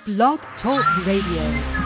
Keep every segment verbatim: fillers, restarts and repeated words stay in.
Blog Talk Radio.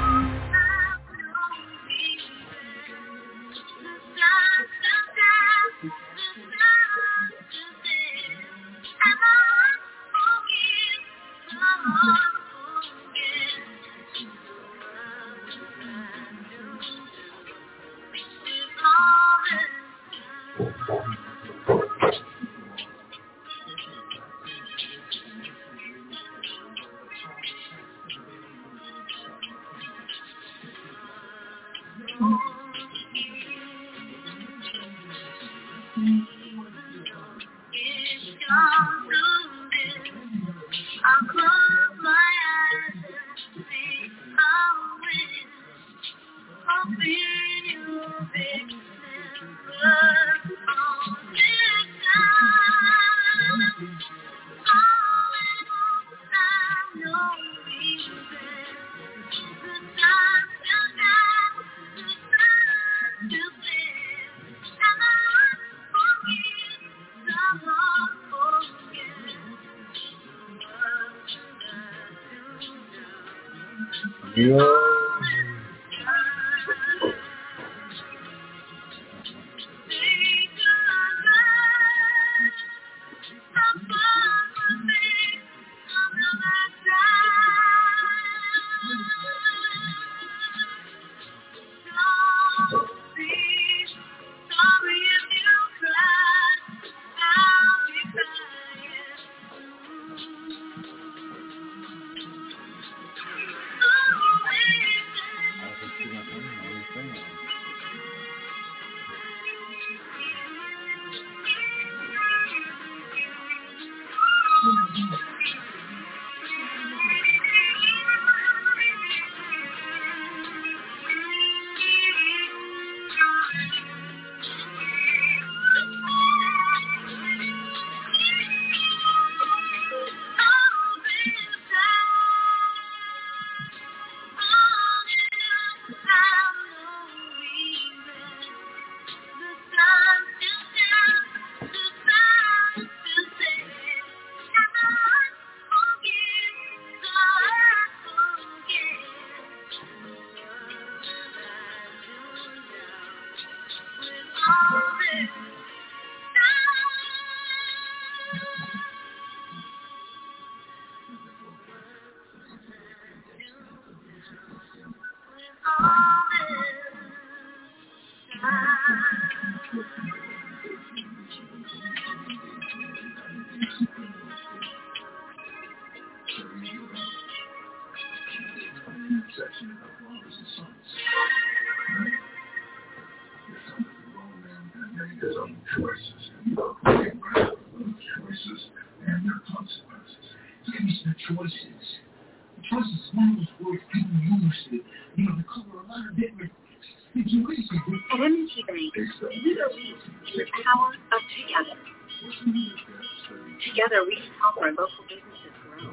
Together we can help our local businesses grow.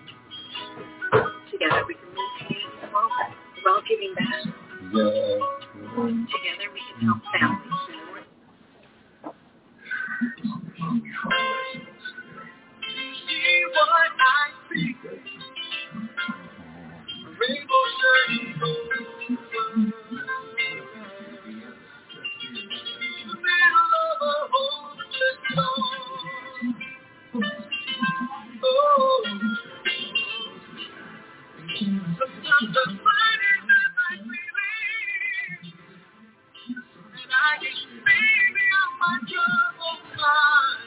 Together we can maintain progress while giving back. Together we can help families and more. See what I see. Rainbow shining in the middle of a hopeless storm. Oh, sometimes the fight is not like we live, and I get baby on my troubled mind.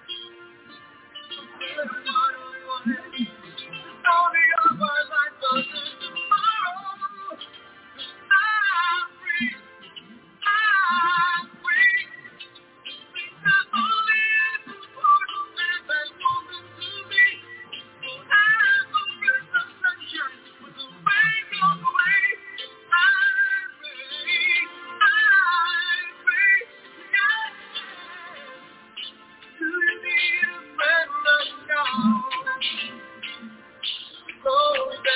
But what a way, the story of our life doesn't tomorrow. I'm free, I'm free, because only as the portal that has spoken to me. As the breath of sunshine, with the rain blows away, I'm free, I'm free, yes. Do you need a friend of God? Oh.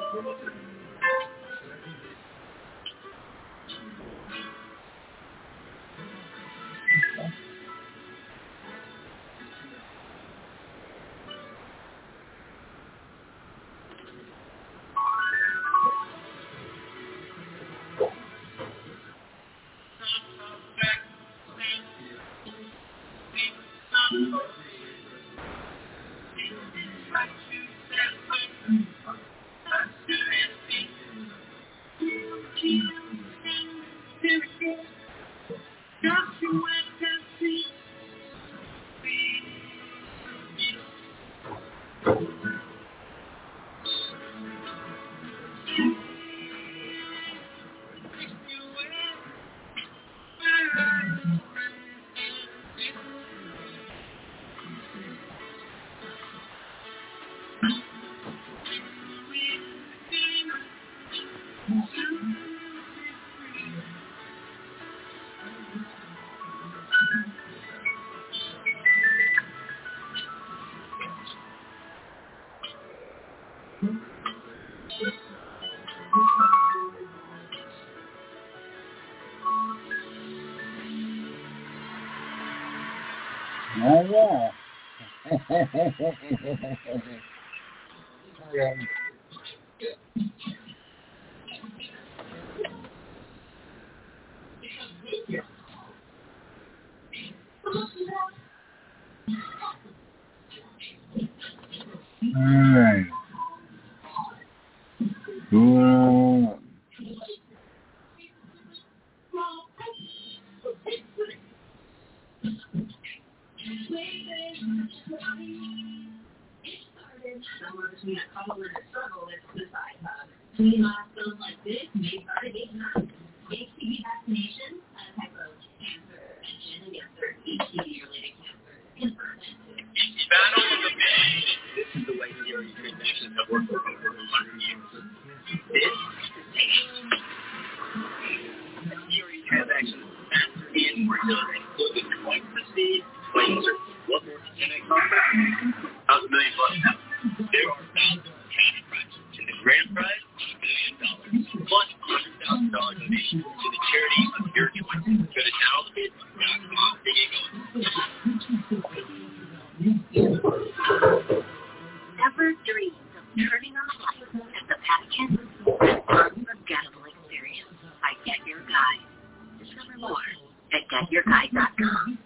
Oh, yeah. Yeah. All right. Cool. Somewhere between a couple and a struggle is suicide hub. Between milestones like this, may start at age nine. H P V vaccination, a type of cancer prevention against certain H P V-related cancer, can prevent it. Battle of the Bay. This is the way C R E transactions have worked for over one hundred years. This is C R E transactions faster and more done. Look at twice the speed, twice the what more can I come back? How's a million bucks now? There are thousands of cash prizes, and the grand prize is a million dollars, plus one hundred thousand dollars donation to the charity of your choice. Go to now kids dot com. There you go. Ever dreamed of turning on the lights at the Vatican? An unforgettable experience by Get Your Guide. Discover more at get your guide dot com.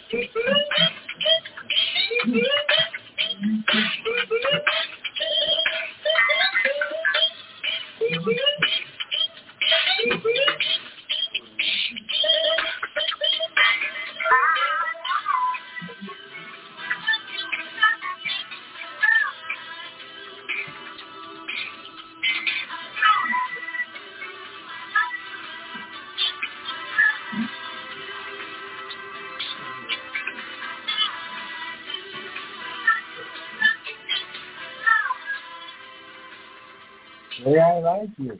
Hey, I like you.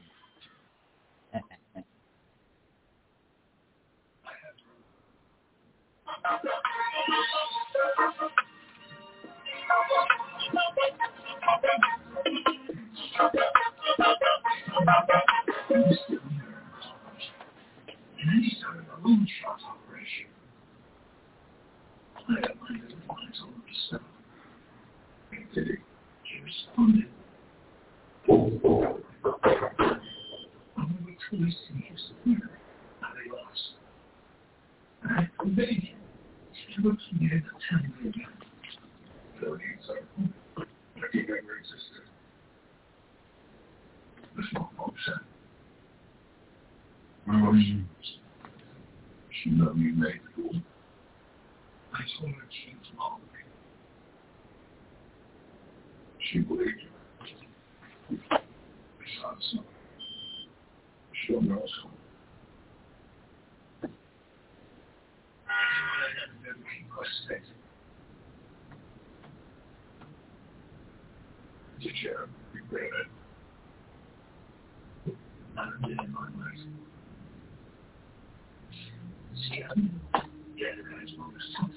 Mm. She loved me made cool. I told her she was wrong. She believed you. I saw something. She'll know something. I had never been questioned. Did you ever regret it? Not a day in my life. See, I mean, yeah, the guy's mom is tough.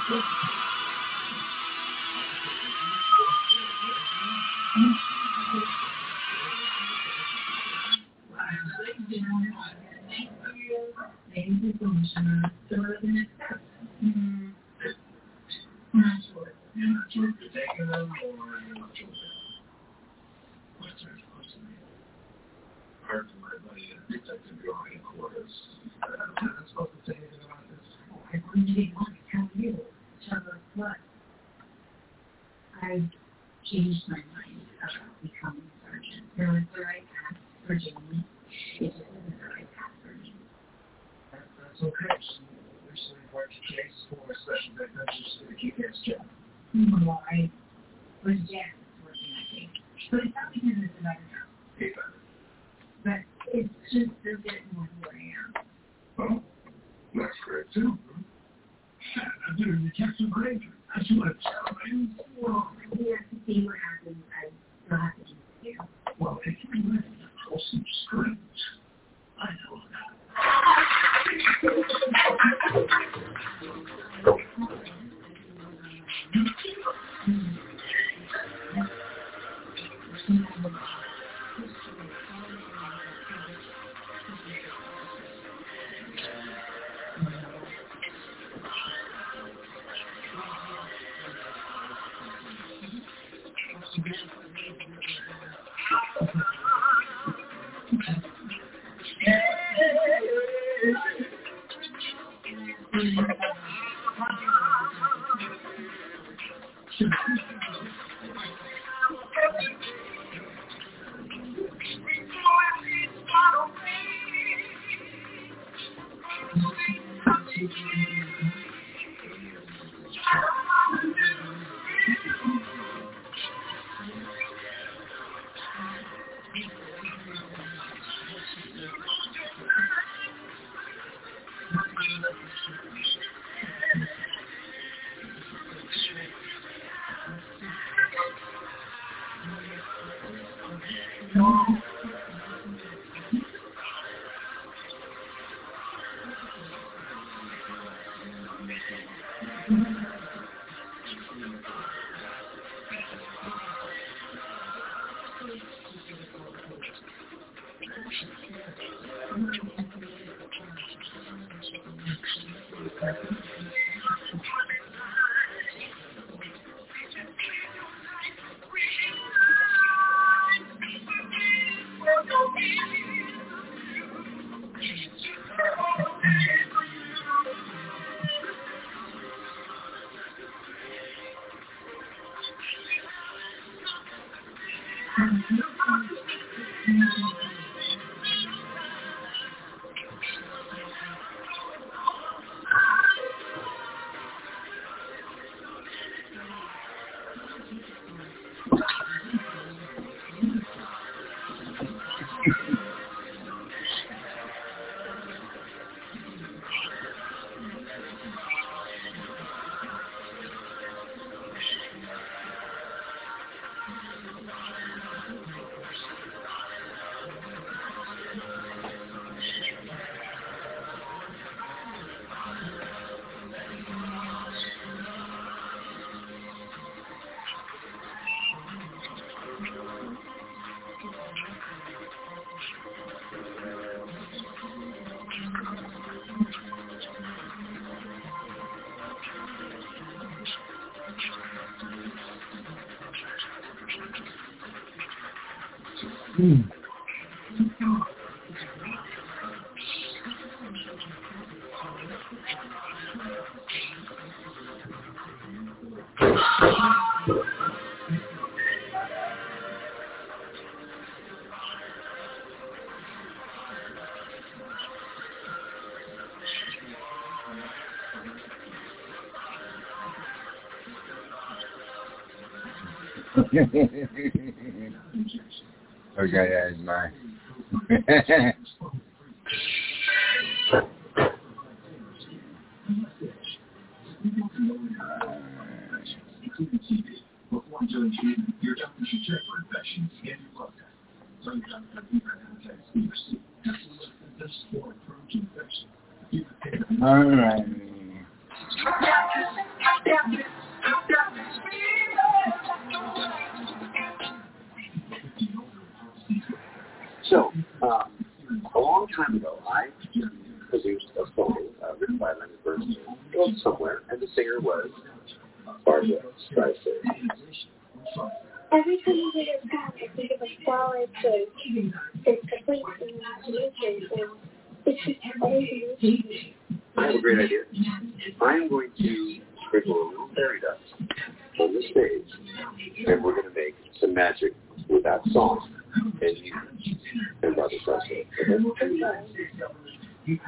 Hmm. Okay, that's nice. All right. So, um, a long time ago, I produced a song uh, written by Leonard Bernstein, Go Somewhere, and the singer was Barbra Streisand. Every time you hear a song, I think of a solid church. It's complete imagination, and it's just amazing. I have a great idea. I am going to sprinkle a little fairy dust on the stage, and we're going to make some magic with that song. And you and Barbra Streisand. Okay?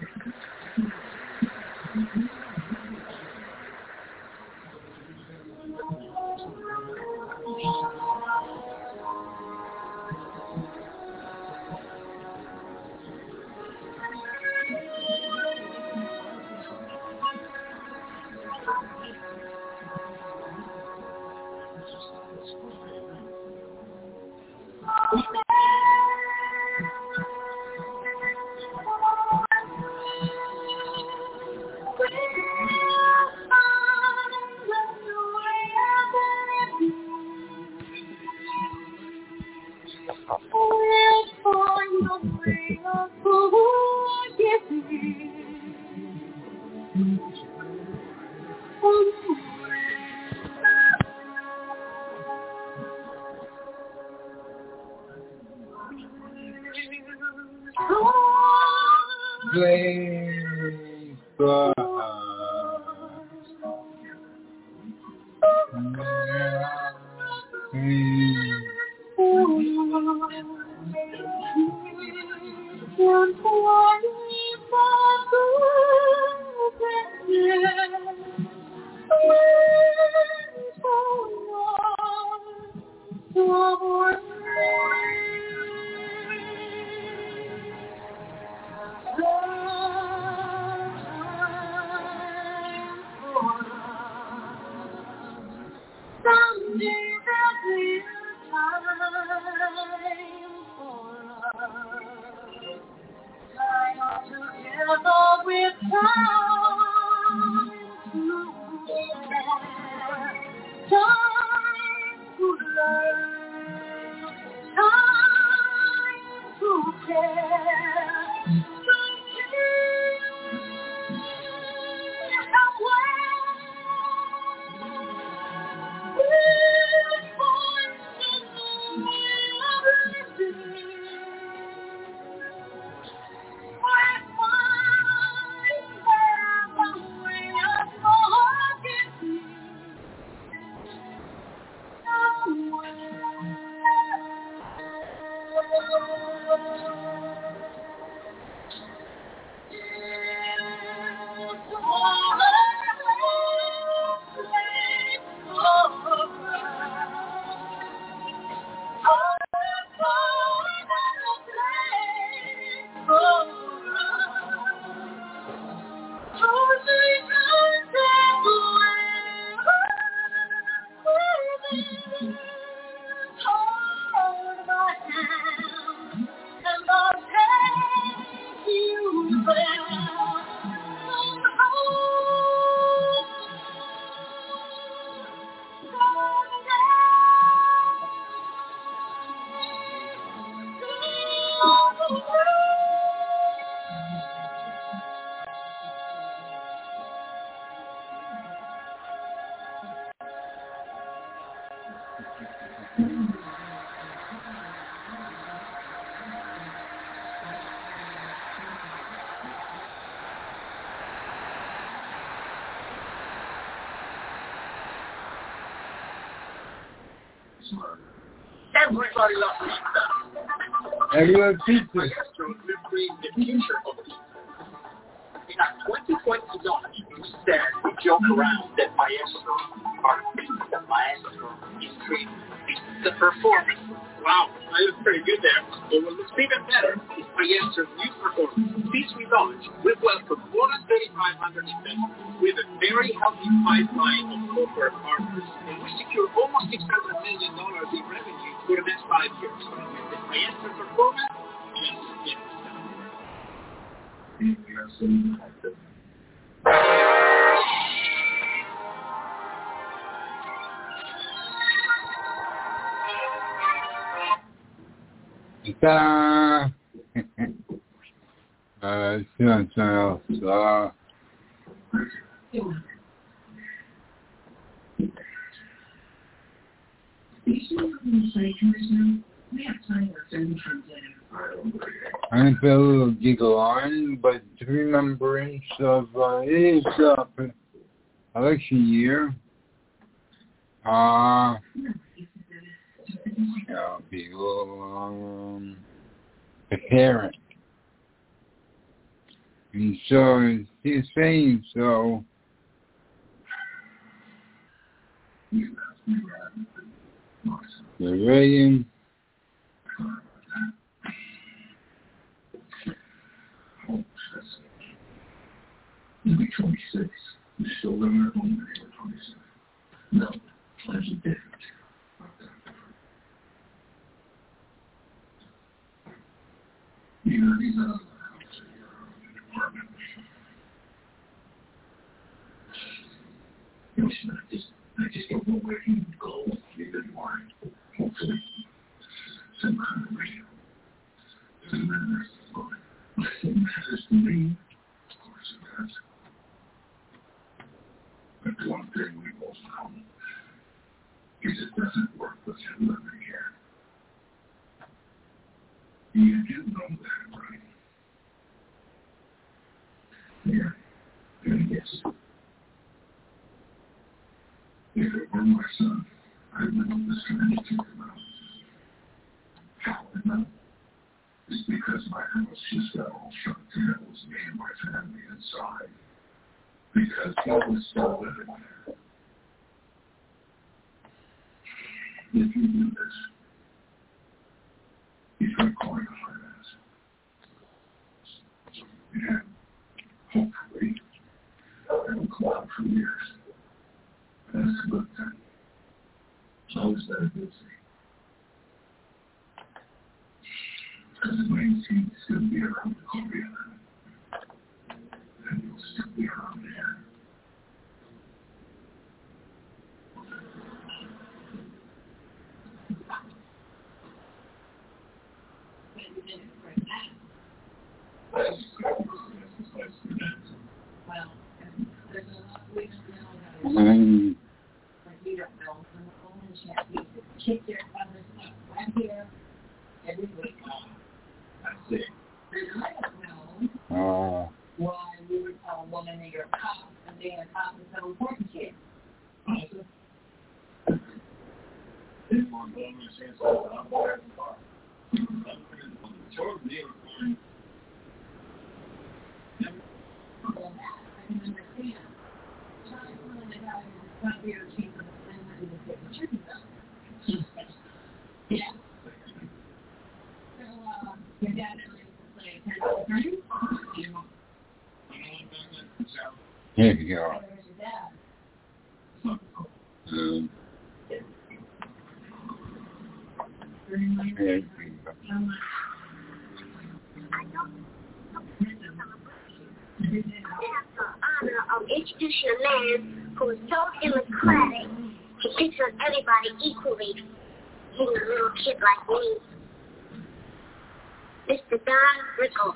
Everybody loves pizza. Everyone pizza. Maestro will bring the future of pizza. In our twenty twenty launch, we said we joke around that Maestro, our pizza Maestro, is creating pizza performance. Wow, that was pretty good there. But what looks even better is Maestro's new performance. Since we launched, we've welcomed more than thirty-five hundred investors with a very healthy pipeline of corporate partners, and we secured almost six hundred million dollars in revenue for the next five years. With the Maestro performance, just get started. Ta-da! uh, let's see on something else. Uh, I'm going to put a little giggle on, but to remembrance of uh, it is uh, election year. Uh, I'll be um, preparing. And so he's saying so. You're ready. Maybe twenty-six. You're still living at home at twenty-six. No, times are different. You know, these other houses in your apartment. You know, I just, I just don't know where you would go even more. Hopefully, some kind of radio. Doesn't matter. It matters to me. Of course it does. But the one thing we both know is it doesn't work with you living here. You do know that, right? Yeah. And yes. If it were my son, I would know this kind of thing about. How I know? It's because my house just got all shut down. It was me and my family inside. Because he was still living there. If you do this, you start calling the finance. And hopefully, it will go on for years. That's a good thing. It's always been a good thing. Because it means he's going to be around Columbia. And he'll still be around here. Um, You don't know. You kick your other stuff right here every week. I see. And I don't know uh, why you would tell a woman that you're a cop and being a cop is so important to you. I can understand. Yeah. So, uh, your dad really played attention, here you go. Where's your dad? Um, here you go. We have the honor of introducing a man who is so democratic, he picks on everybody equally, even a little kid like me. Mister Don Rickles.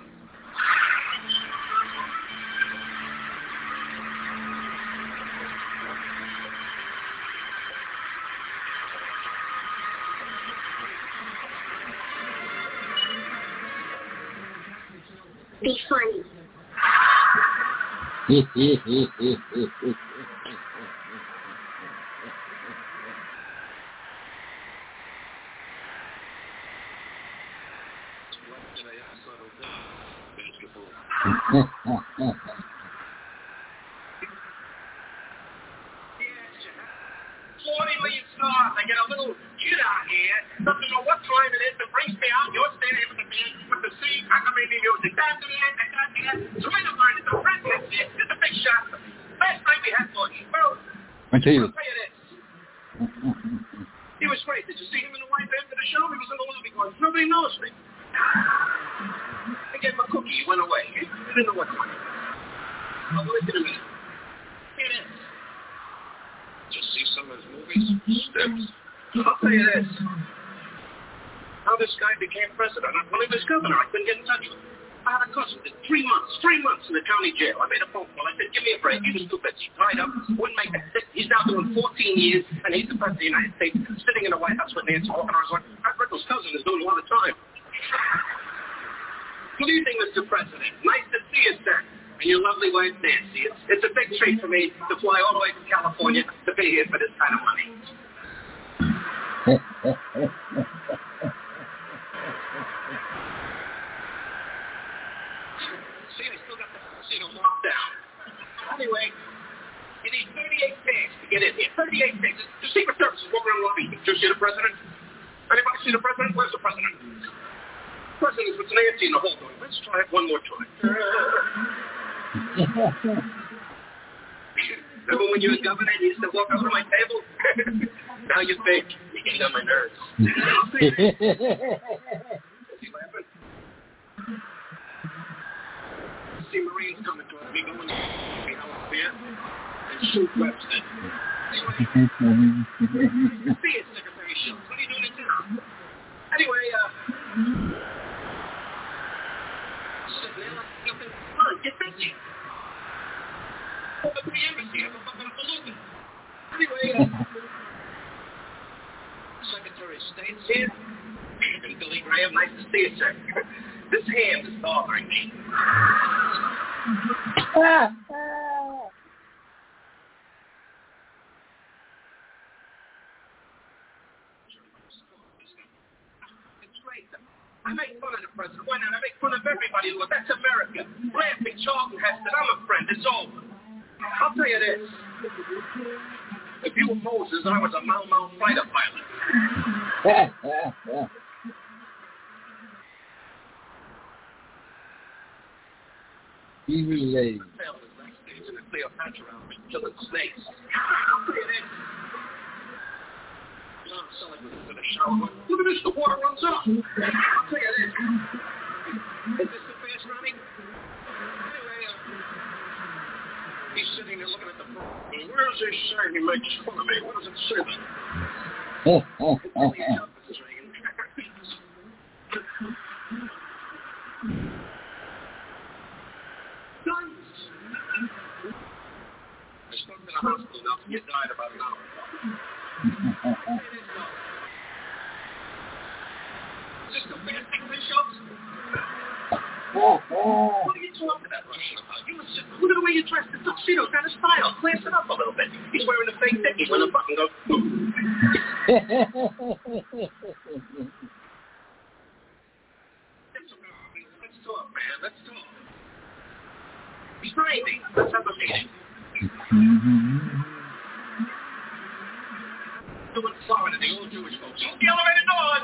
Be funny. forty million stars. I get a little kid out here, doesn't know what time it is, that brings me out. You're standing with the band, with the sea, I come in the music. That's the end, that's the end. So in the mind, it's a president here. It's a big shot. Last night we had lunch. Well, I tell you. I'll tell you this. He was great. Did you see him in the wife after the show? He was in the lobby going, nobody knows me. I gave him a cookie. He went away. He didn't know what time. I'll listen to me. Here it is. Just see some of his movies? Steps. I'll tell you this. how this guy became president. When he was governor, I couldn't get in touch with him. I had a cousin did three months, three months in the county jail. I made a phone call. I said, give me a break. He was too busy, tied up, wouldn't make it. He's now doing fourteen years, and he's the president of the United States, sitting in the White House with Nancy walking around. That Rickles' cousin is doing it all the time. Good evening, Mister President. Nice to see you, sir. And your lovely wife, Nancy. It's, it's a big treat for me to fly all the way from California to be here for this kind of money. See, I still got the casino locked down. Anyway, you need thirty-eight days to get in here. thirty-eight days. The Secret Service is walking around lobby. Did you see the president? Anybody see the president? Where's the president? The president's with Nancy in the hall going, let's try it one more time. Remember when you were governor and you used to walk over to my table? Now you're fake. You're getting on my nerves. See Marines coming towards me going to me here and shoot Webster. Anyway, see it, Secretary Schultz. What are you doing in town? Anyway, uh, sit there like nothing fun. Get busy. Up to the embassy. I'm a fucking balloon. Anyway, uh, Secretary of State's here. And Billy Graham, nice to see you, sir. This hand is bothering me. Ah, ah. It's great. I make fun of the president. Why not? I make fun of everybody. Look, that's America. Laughing, Charlton Heston. I'm a friend. It's over. I'll tell you this. If you were Moses, I was a Mau Mau fighter pilot. He related. Backstage in the Cleopatra outfit, killing snakes. Look at this, the water runs off. I'll tell you this. Is this the fast running? Anyway, uh, he's sitting there looking at the phone. Where does it say he makes fun of me? What does it say then? Oh, oh, oh, oh. I spoke to the hospital now. You died about an hour ago. Is this the bad thing, Bishop? What are you talking to that Russian about? You just, look at the way you dressed. The tuxedo's got a style. Class it up a little bit. He's wearing a fake dicky when the button goes boom. Let's talk, man. Let's talk. He's ninety. Let's have a meeting. Doing Florida, the old Jewish folks. Open the elevator doors.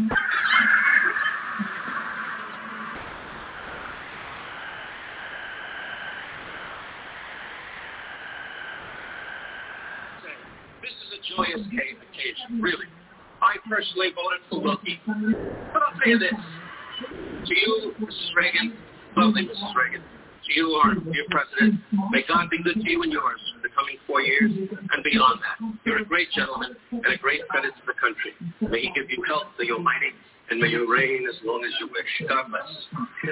This is a joyous occasion, really. I personally voted for Wilkie. But I'll tell you this. To you, Missus Reagan, lovely Missus Reagan, to you, our dear President, may God be good to you and yours for the coming four years and beyond that. You're a great gentleman and a great credit to the country. May He give you health, the Almighty, and may you reign as long as you wish. God bless.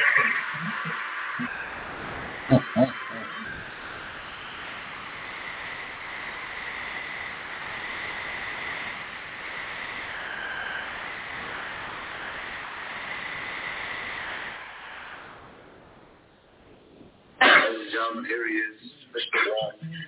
Gentlemen, here he is, Mister Wall.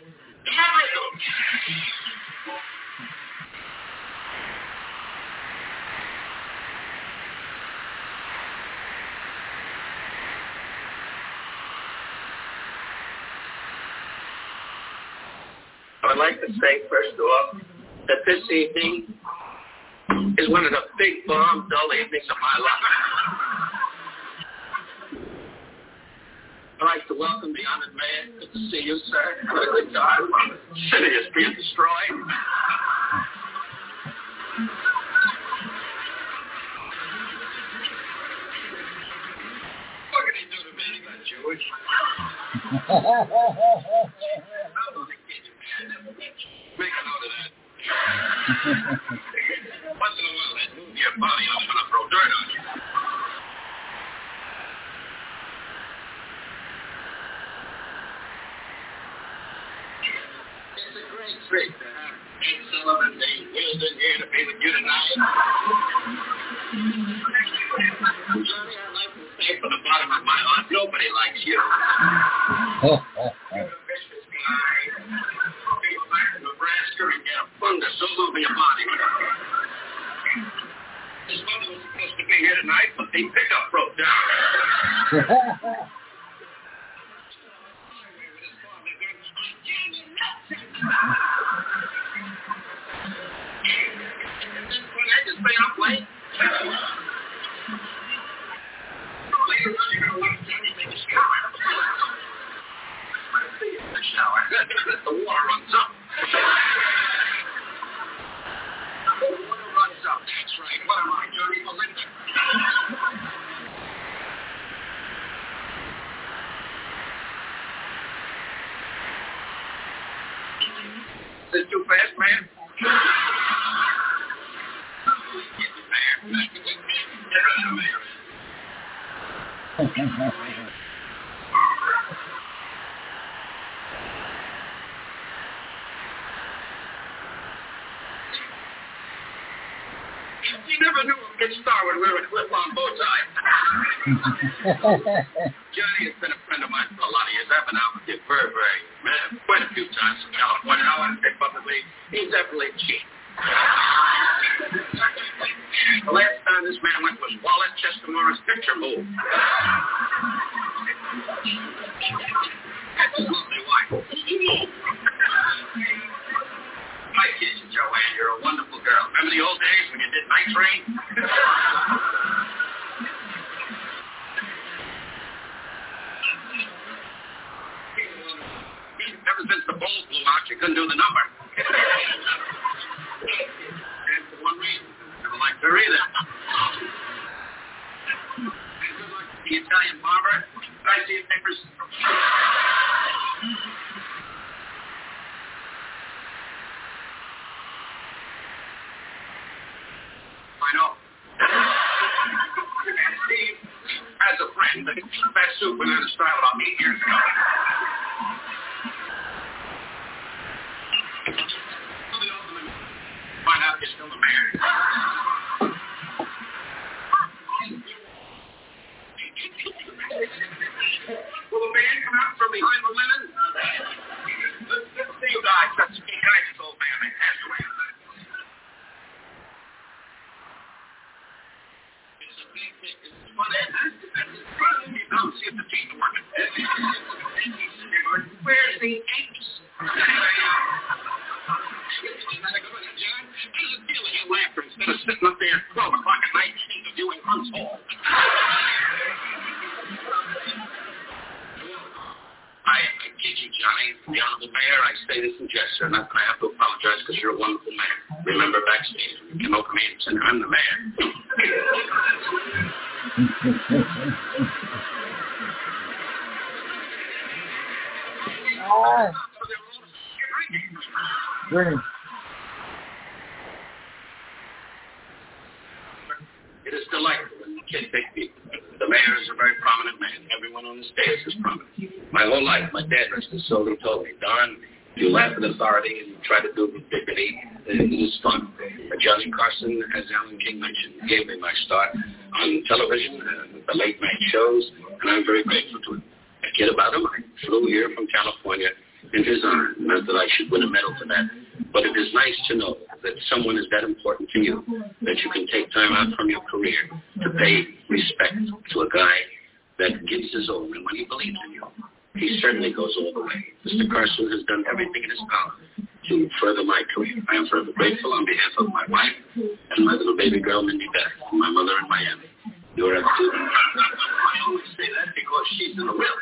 I would like to say, first off, that this evening is one of the big, bomb, dull evenings of my life. I'd like to welcome the honored man. Good to see you, sir. Have a good time. The city is being destroyed. What can he do to me? He's not Jewish. I want to get you, man. Make a note of that. Once in a while, that move your body, I'm going to throw little dirt on you. It's a great treat to have Ed Sullivan being wheeled in here to be with you tonight. Johnny, I'd like to say from the bottom of my heart, nobody likes you. You're a vicious guy. Go back to Nebraska and get a fungus all over your body. His mother was supposed to be here tonight, but the pickup broke down. I just stay up late. Probably you're really going to want to take a shower. The shower. The water runs up. The water runs up. That's right. What am I, Johnny Belinda? Is this too fast, man? We never knew a good star would wear a clip-on bow tie. Johnny has been a friend of mine for a lot of years. I've been out with him very, very, man, quite a few times in California. I want to say publicly, he's definitely cheap. The last time this man went was Wallet Chestamura's picture move. That's his lovely wife. I kid you, Joanne. You're a wonderful girl. Remember the old days when you did night train? Ever since the balls blew out, you couldn't do the number. And for one reason, never liked her either. And good luck to the Italian barber. Did I see your papers? I know. And Steve, as a friend, that suit went out of style about eight years ago. Find out you're still the mayor. Will the man come out from behind the linen? Let's, let's see you guys. That's the guy, this old man. They passed away. It's a big thing. It's fun. Come see if the teeth are working. Where's the apes? Instead of sitting up there at twelve o'clock at night interviewing Hunts Hall. I, I kid you, Johnny. The Honorable Mayor, I say this in jest, sir. Not that I have to apologize because you're a wonderful man. Remember backstage when you came over to me and said, I'm the mayor. Oh. Drink. It is delightful when kids take people. The mayor is a very prominent man. Everyone on the stage is prominent. My whole life, my dad, Mister Solly, told me, Don, you laugh at authority and you try to do it with dignity. It is fun. But Johnny Carson, as Alan King mentioned, gave me my start on television, uh, the late night shows, and I'm very grateful to him. A kid about him, I flew here from California in his honor. Not that I should win a medal for that. But it is nice to know that someone is that important to you, that you can take time out from your career to pay respect to a guy that gives his all. And when he believes in you, he certainly goes all the way. Mister Carson has done everything in his power to further my career. I am forever grateful on behalf of my wife and my little baby girl, Mindy Beth, and my mother in Miami. You are absolutely I always say that because she's in the will.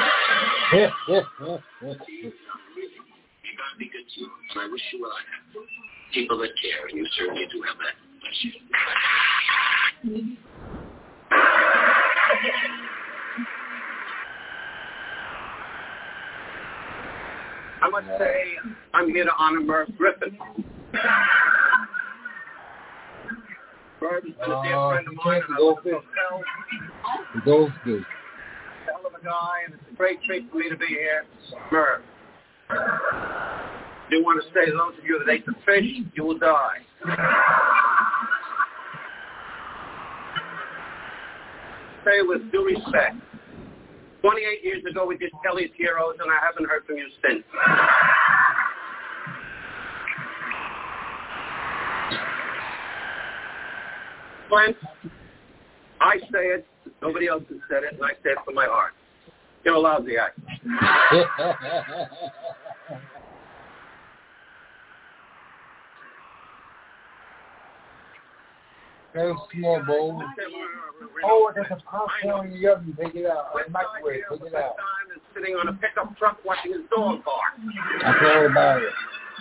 Be good to you, and I wish you well. I have people that care, and you certainly do have that. Bless you. I must say, I'm here to honor Merv Griffin. Bird's been a dear Uh, friend of you mine, can't and I go love him fish. to hell. The goldfish. Hell of a guy, and it's a great treat for me to be here. Merv. Do want to say to those of you that ate the fish, you will die. Say with due respect. twenty-eight years ago, we did Kelly's Heroes, and I haven't heard from you since. Clint, I say it. Nobody else has said it, and I say it from my heart. You're a lousy actor. Got a small bowl. Oh, there's a popcorn in the oven. Take it out. Or the microwave. Take it out. Time is sitting on a pickup truck watching his dog bark. That's all about it.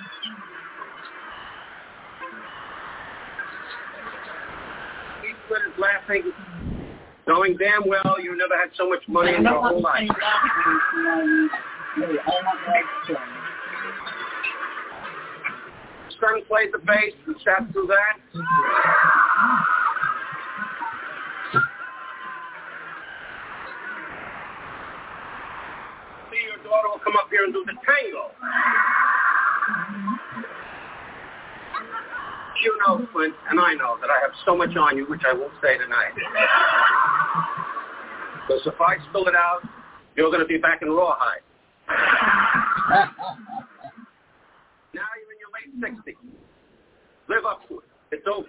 Keith Flynn is laughing, knowing damn well you never had so much money in your whole life. Son played the bass and sat through that. See, your daughter will come up here and do the tango. You know, Clint, and I know that I have so much on you, which I won't say tonight. Because if I spill it out, you're going to be back in Rawhide. Now you're in your late sixties. Live up to it. It's over.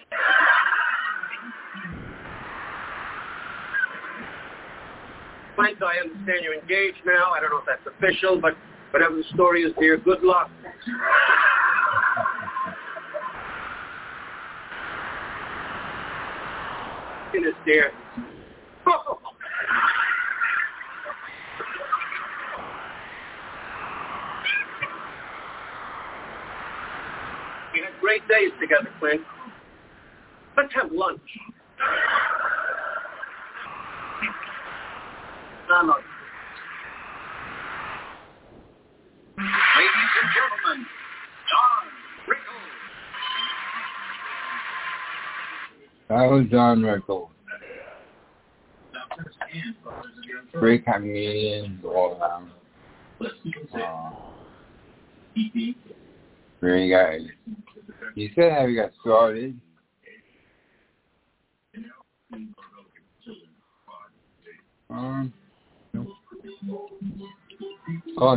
Clint, I understand you're engaged now. I don't know if that's official, but whatever the story is, dear, good luck. Goodness, dear. We had great days together, Clint. Let's have lunch. I love you. Ladies and gentlemen, John Rickles. That was John Rickles. Great comedian, all around. Uh, great guy. You said how he got started. Um, no. Oh.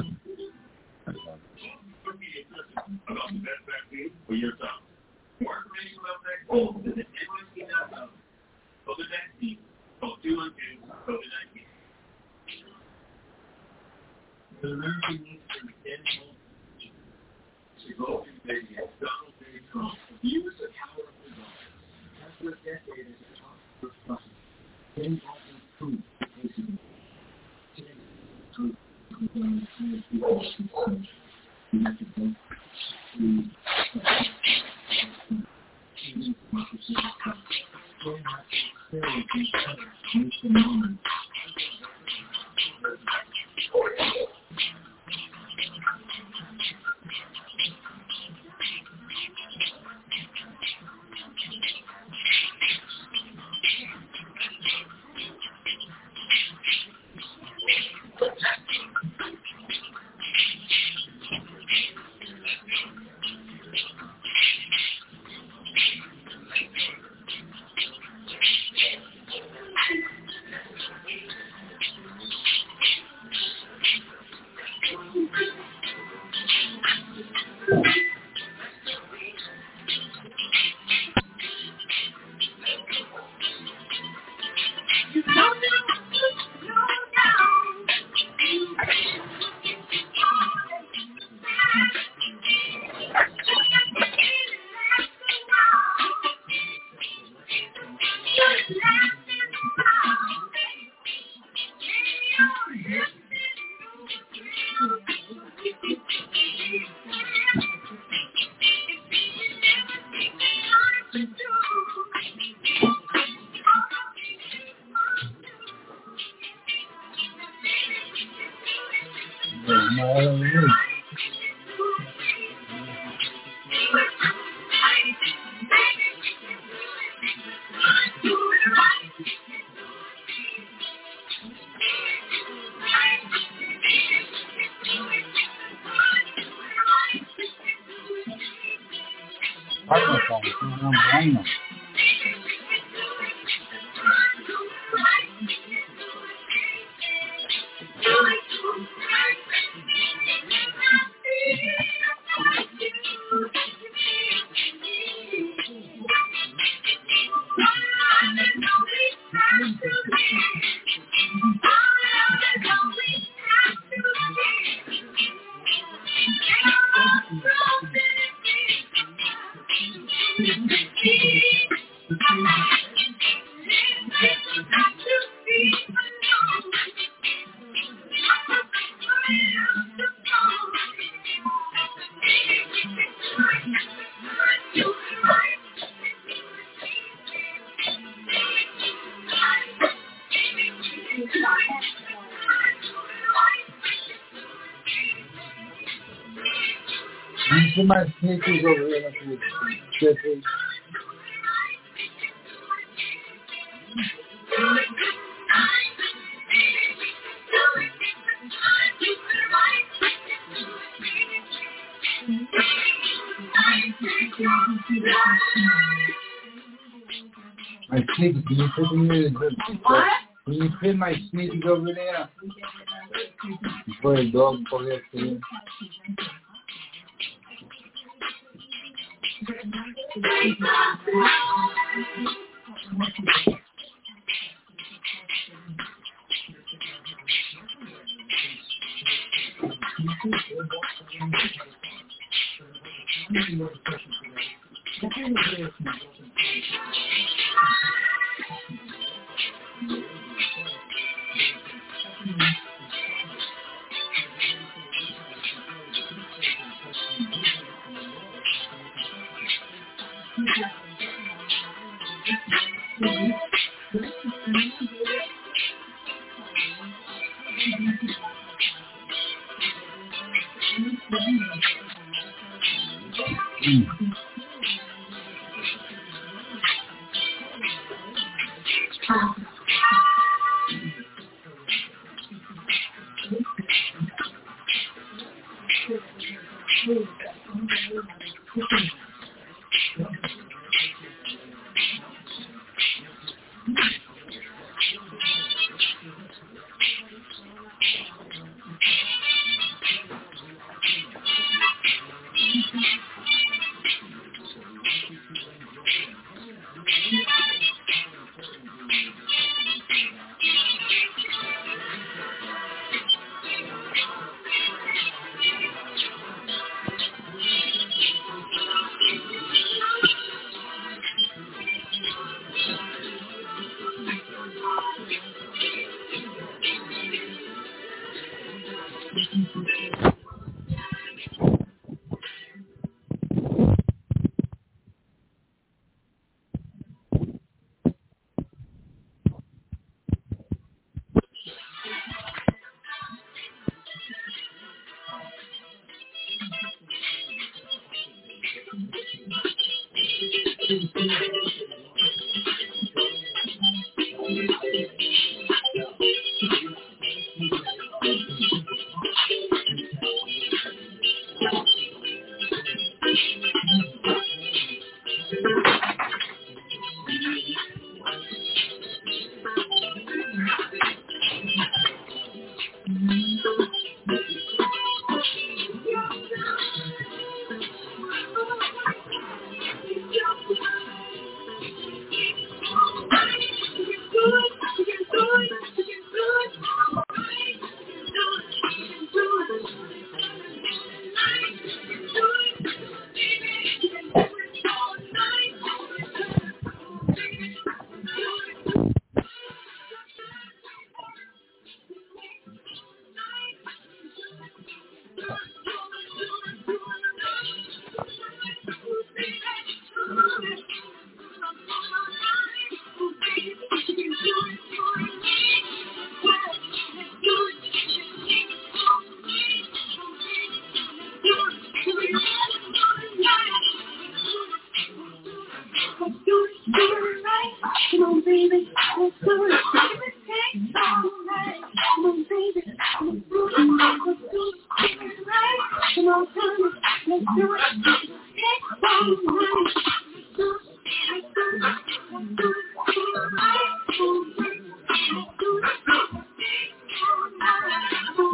partner song. I'm blind now. You see my sneakers over here. Jeffrey. My sneakers, can you put them in the What? Can you put my sneakers over there? Before the dog forgets to.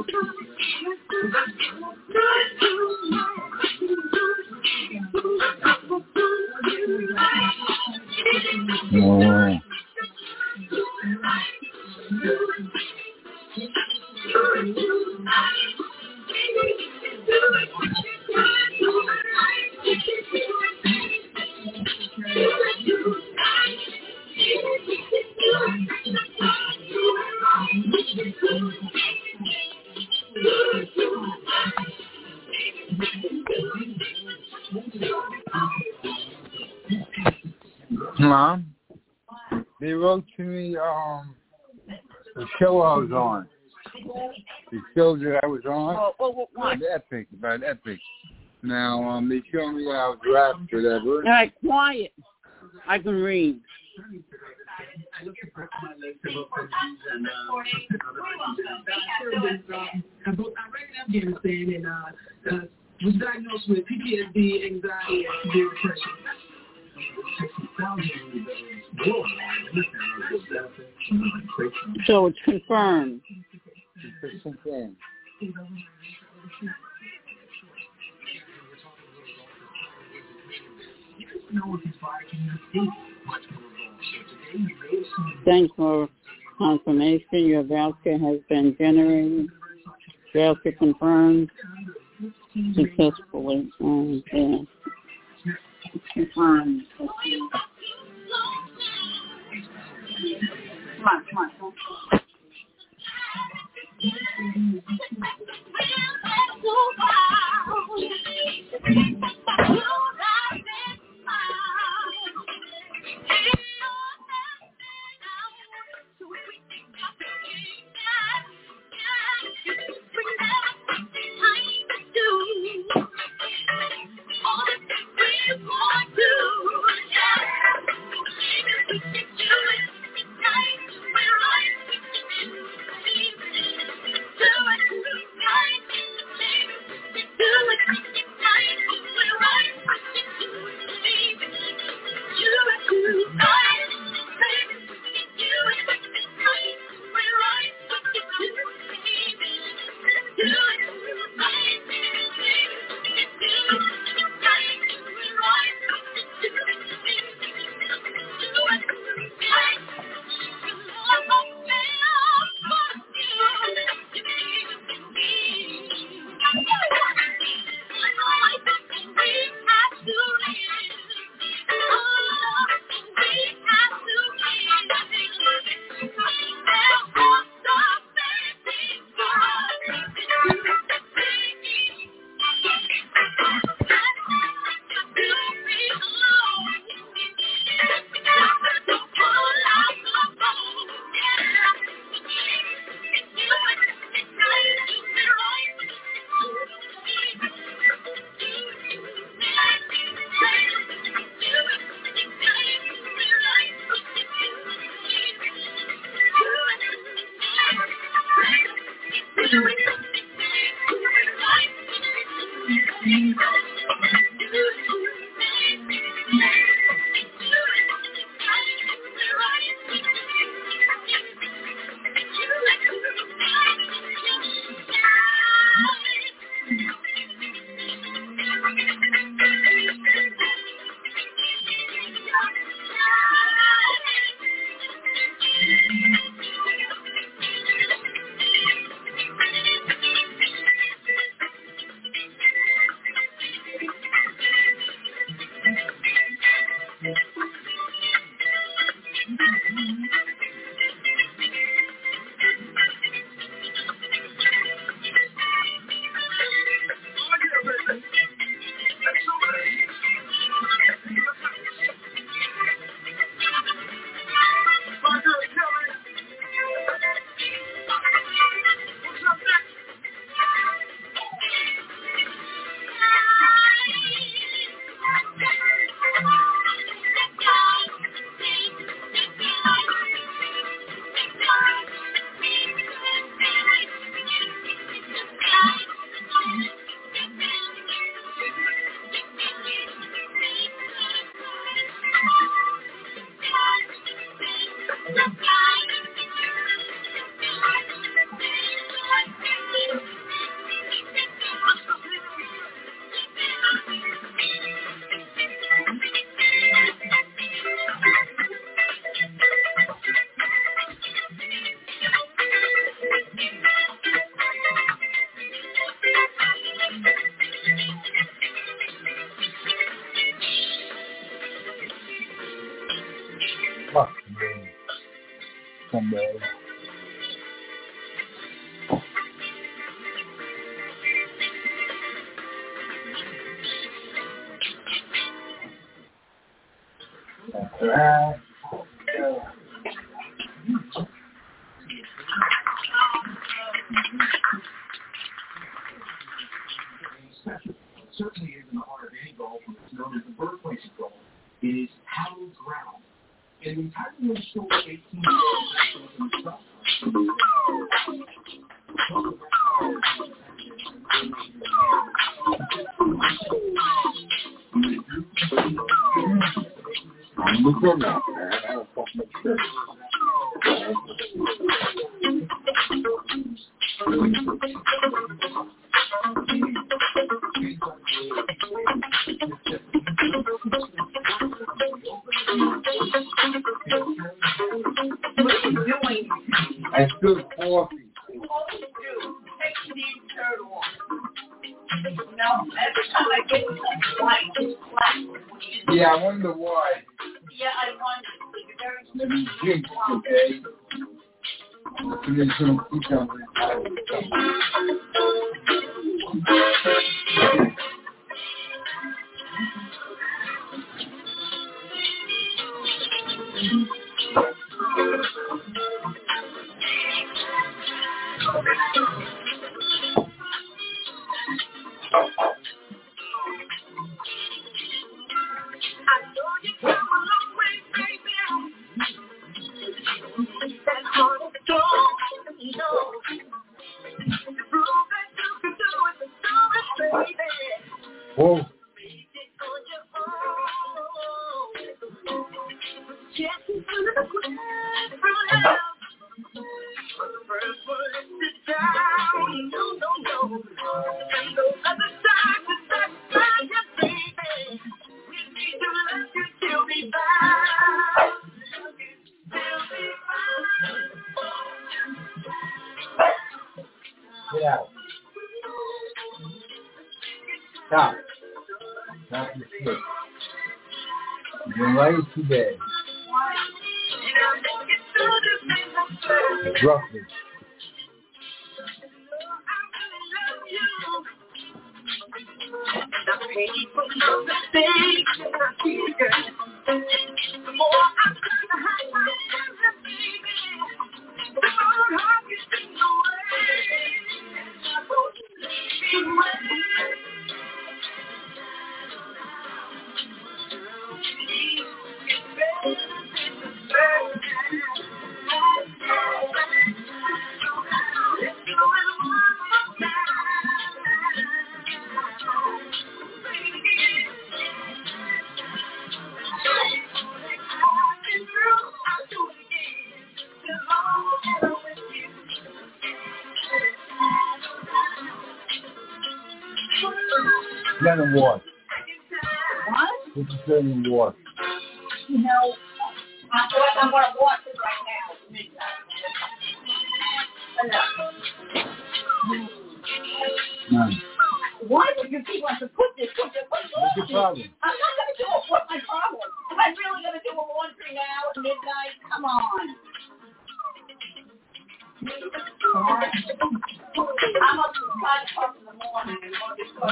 Oh. Mom, they wrote to me um the show I was on. The show that I was on. Oh, oh, what? About Epic, about Epic. Now, um, they showed me that I was rapped, whatever. All right, quiet. I can read. I both Iraq and Afghanistan, and uh, uh, was diagnosed with P T S D, anxiety, and severe depression. So it's confirmed. It's confirmed. Thanks for confirmation. Your voucher has been generated. Voucher confirmed successfully. Um, yeah. Confirmed. Come on, come on, come on. someday. That's right. Certainly is in the heart of any golf, and it's known as the birthplace of golf. It is hallowed ground. And the entire world still eighteen holes in the sun. I'm the good now, man. I don't fucking sure. I spilled coffee. Yeah, I wonder why. Yeah, I wonder. Maybe jinx today. So they couldn't keep on Whoa. Get out. Stop. Not the shit. You're right today. Roughly. Lemon water. What? What's the lemon water? You know, I'm going, I'm going to watch it right now. None. Why would you keep on to put this? Put this what's What's your problem? I'm not going to do it. What's my problem? Am I really going to do a laundry now at midnight? Come on. I'm up to five o'clock in the morning and want to start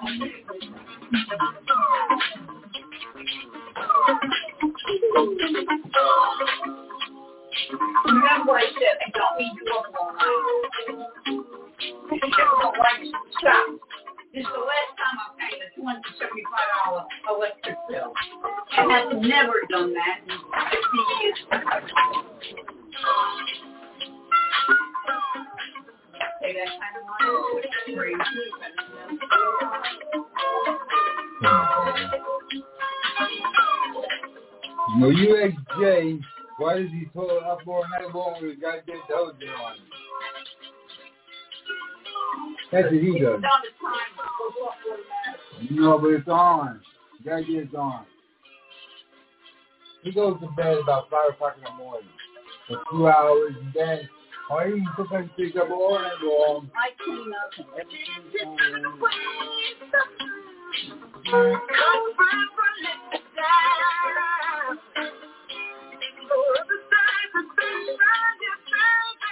remember what I said, I don't need to work all night. I don't like to stop. This is the last time I'm paying a two hundred seventy-five dollars electric bill. And I've never done that in fifty years. Pay that kind of money, it's free. You know, U X J, why does he pull up all night long with his goddamn television on? That's what he does. No, but it's on. You gotta get it on. He goes to bed about five o'clock in the morning for two hours, and then, or even sometimes takes up all night long. I clean up and everything's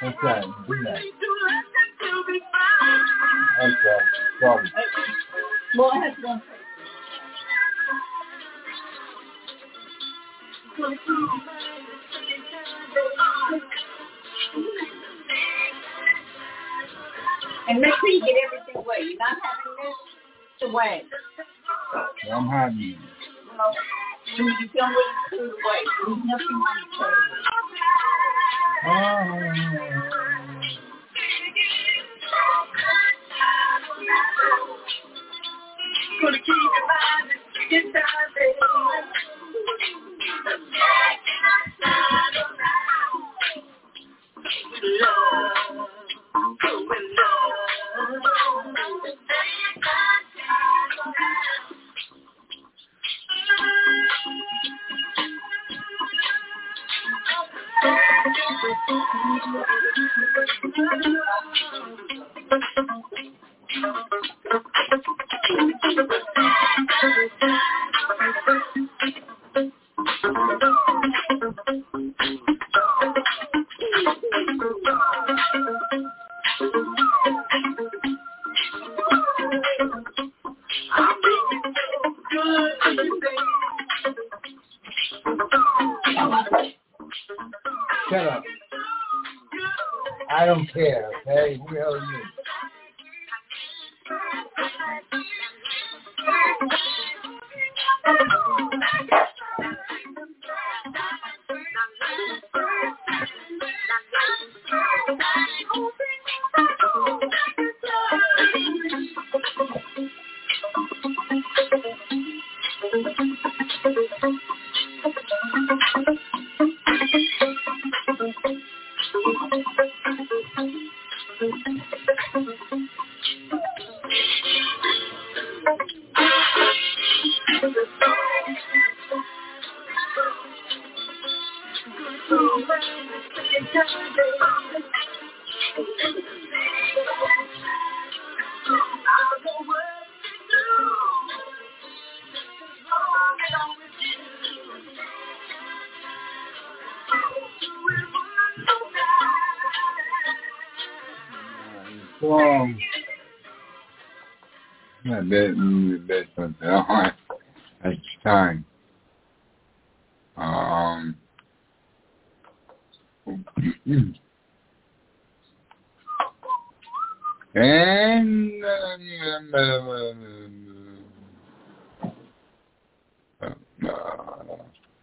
Okay, do that. Okay, sorry. Well, I have to go. And make sure you get everything away. You're not having this away. Yeah, I'm having it. Well, you need to tell me what to do away. There's nothing on the table. Oh. Gonna keep your mind and get down there. Shut up. I don't care, okay? Who the hell are you? Um, I bet you bet something on at the time. Um, and uh, uh,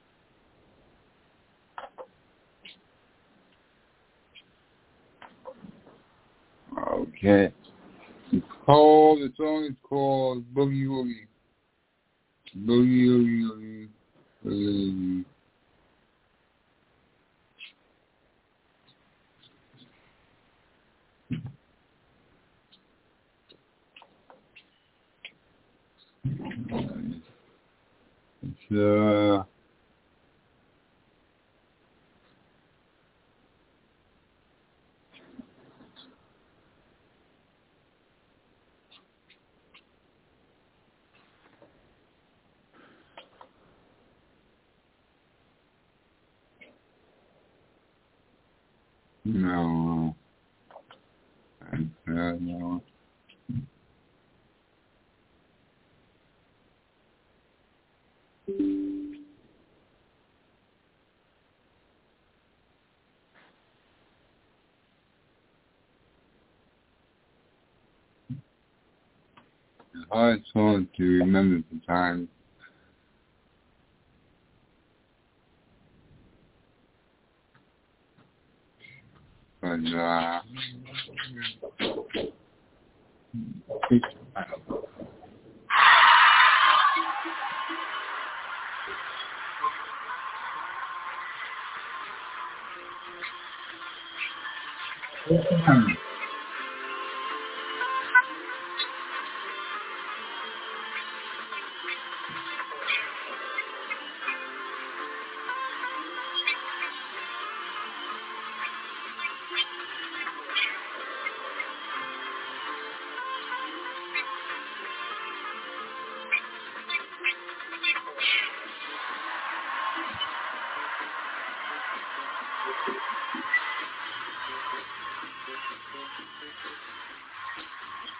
okay. It's called, the song is called Boogie Woogie. Boogie Woogie Woogie. It's, uh, no. Uh, no. It's a hard song to remember at the time. But, uh, Listen.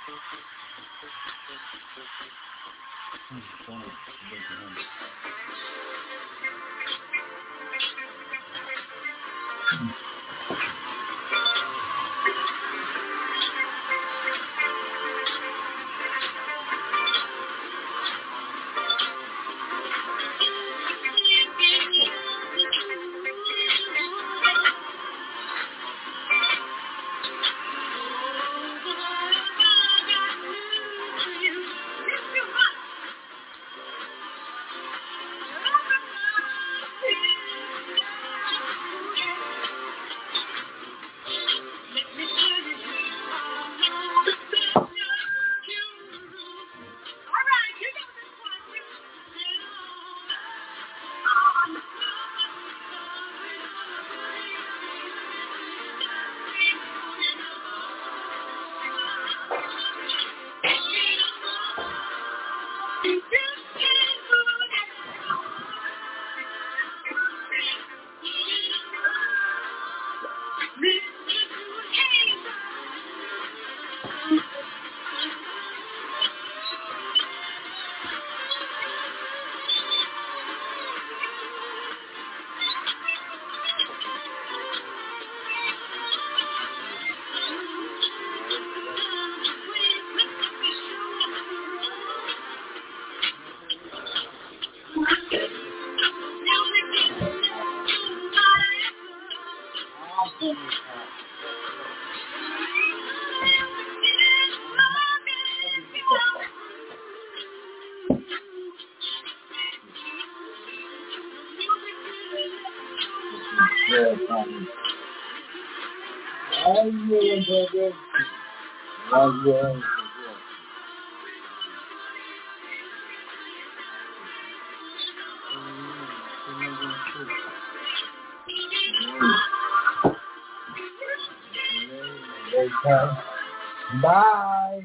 Bye.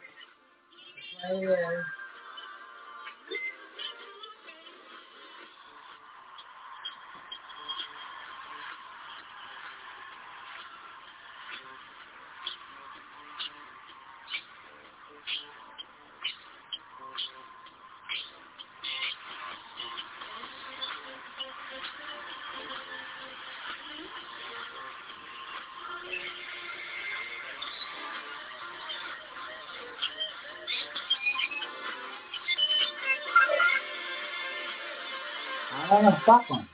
Bye. I want to stop one.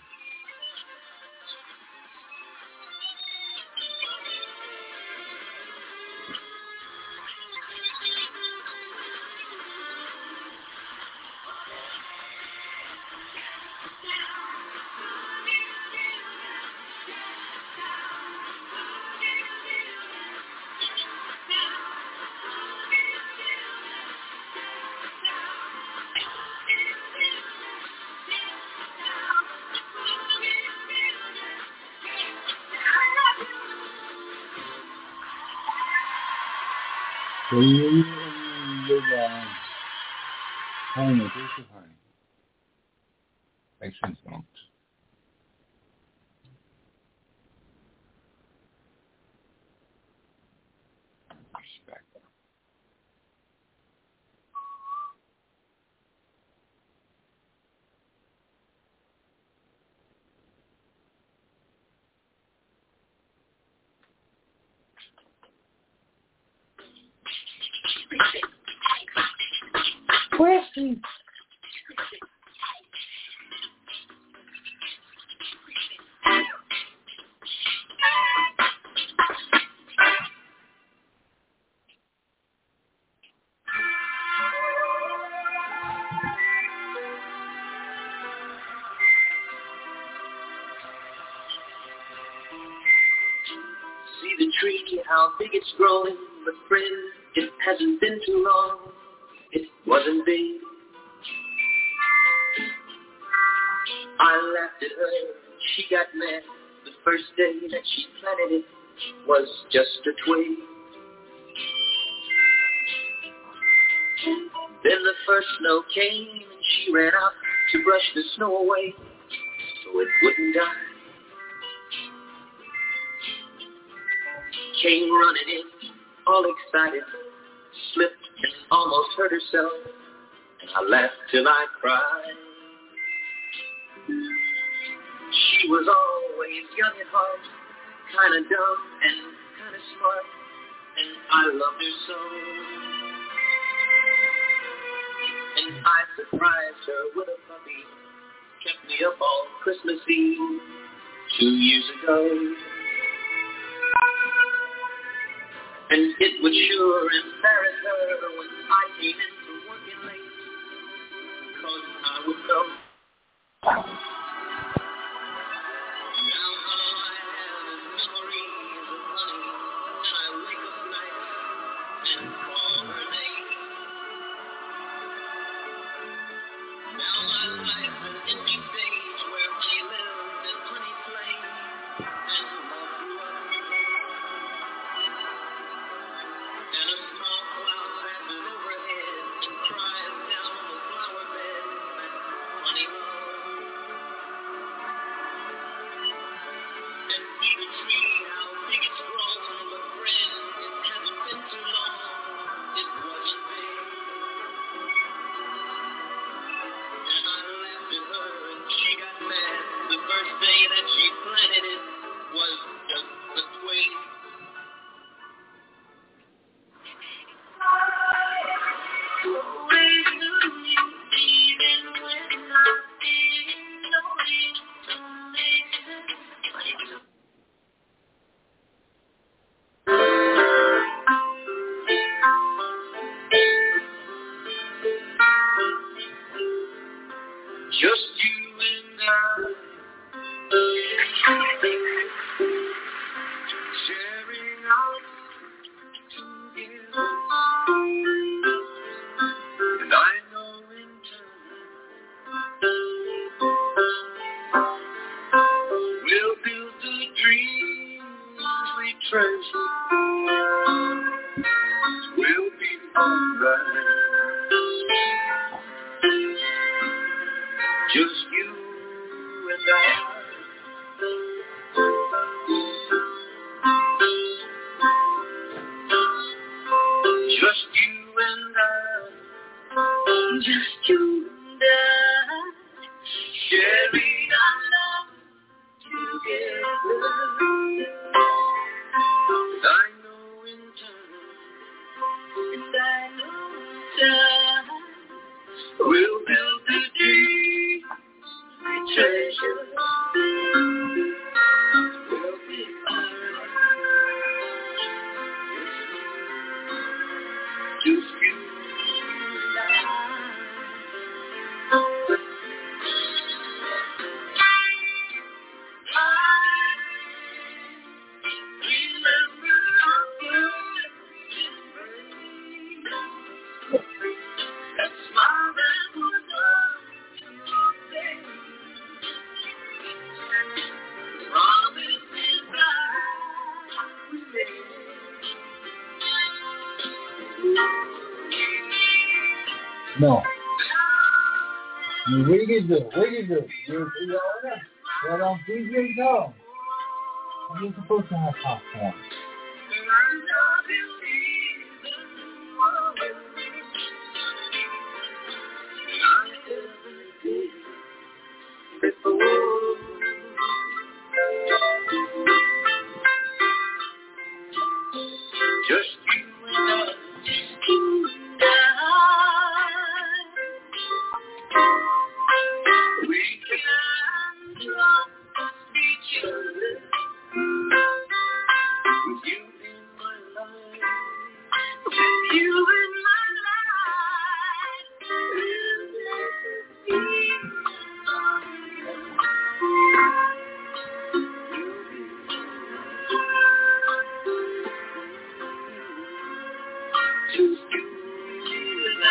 Please, honey, this is honey. Excellent songs. Respect. Question. See the tree, how big it's growing, but friend, it hasn't been too long. It wasn't big. I laughed at her, she got mad. The first day that she planted it was just a twig. Then the first snow came and she ran out to brush the snow away so it wouldn't die. Came running in, all excited, slipped and almost hurt herself, and I laughed till I cried. She was always young at heart, kind of dumb and kind of smart, and I loved her so. And I surprised her with a puppy, kept me up all Christmas Eve two years ago. And it would sure embarrass her when I came in from working late, 'cause I would know. Now all I have is memories of honey, and I wake up nights and call her name. Now my life's an empty stage where honey lived and honey played, and love grew up. And a small cloud passes overhead and cries down on the flower bed that honey loved. And see the tree, how big it's grown, but friend, it hasn't been too long, it wasn't big. And I laughed at her and she got mad. The first day that she planted it was just a twig. Just you and I, sharing out together. And I know in time we'll build the dreams we treasure. We'll be alright. Just you and I. Just you and I. Just you and I. Sharing our love together. And I know in time, and I know in time, we'll build the dream we treasure. We'll be alright. Just you and I. I remember our first embrace. That smile that was on your face. Promises that we made. No. What do you do? What do you do? You you order? Well, on T V, no. You're supposed to have popcorn. Just you and I. Just you and I. We can trust each other. With you in my life. With you in my life. We'll never just you and I.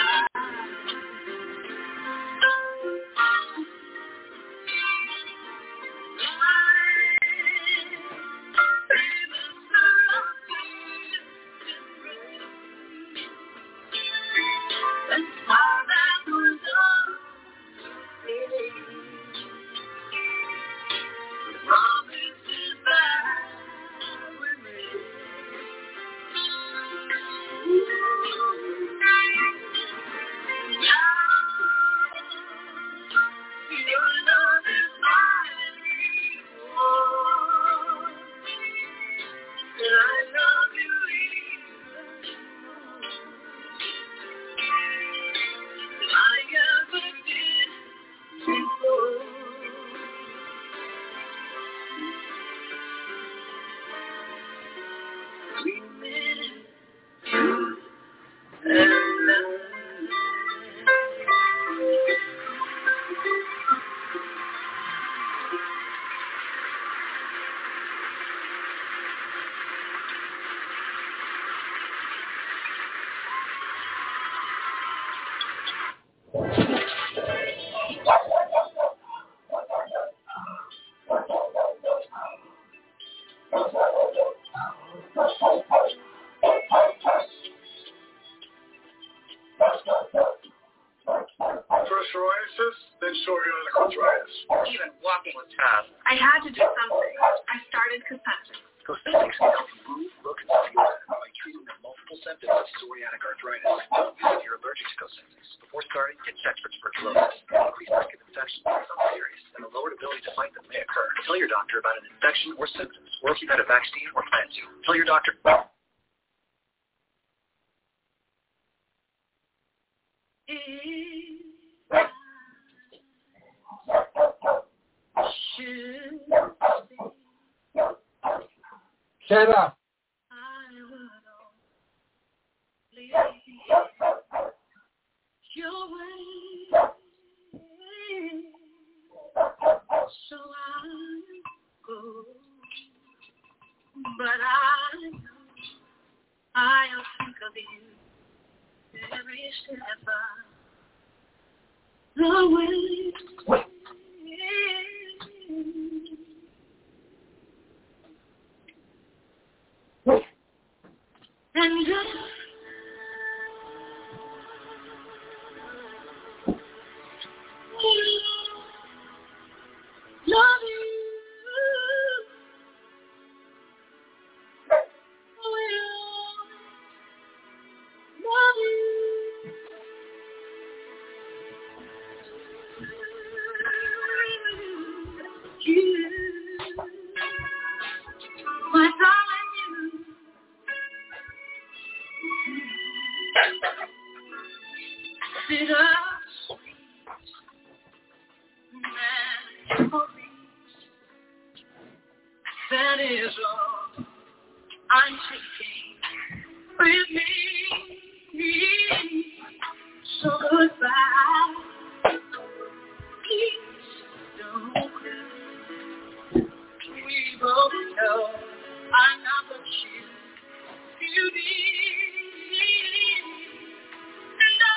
That's all that was on me. Promises that we made. First psoriasis, then psoriatic arthritis. Even walking was tough. I had to do something. I started Cosentyx. Cosentyx can help you move, look, and feel better by treating the multiple symptoms of psoriatic arthritis. Don't use if you're allergic to Cosentyx. Before starting, get checked for tuberculosis. Increased risk of infection in some areas, and a lowered ability to fight them may occur. Tell your doctor about an infection or symptoms, or if you've had a vaccine or plan to. Tell your doctor. Shut up. So I go, but I know I'll think of you every step of the way. And just love you. That is all I'm taking with me. So goodbye. Please don't cry. We both know I'm not what you, you need. No.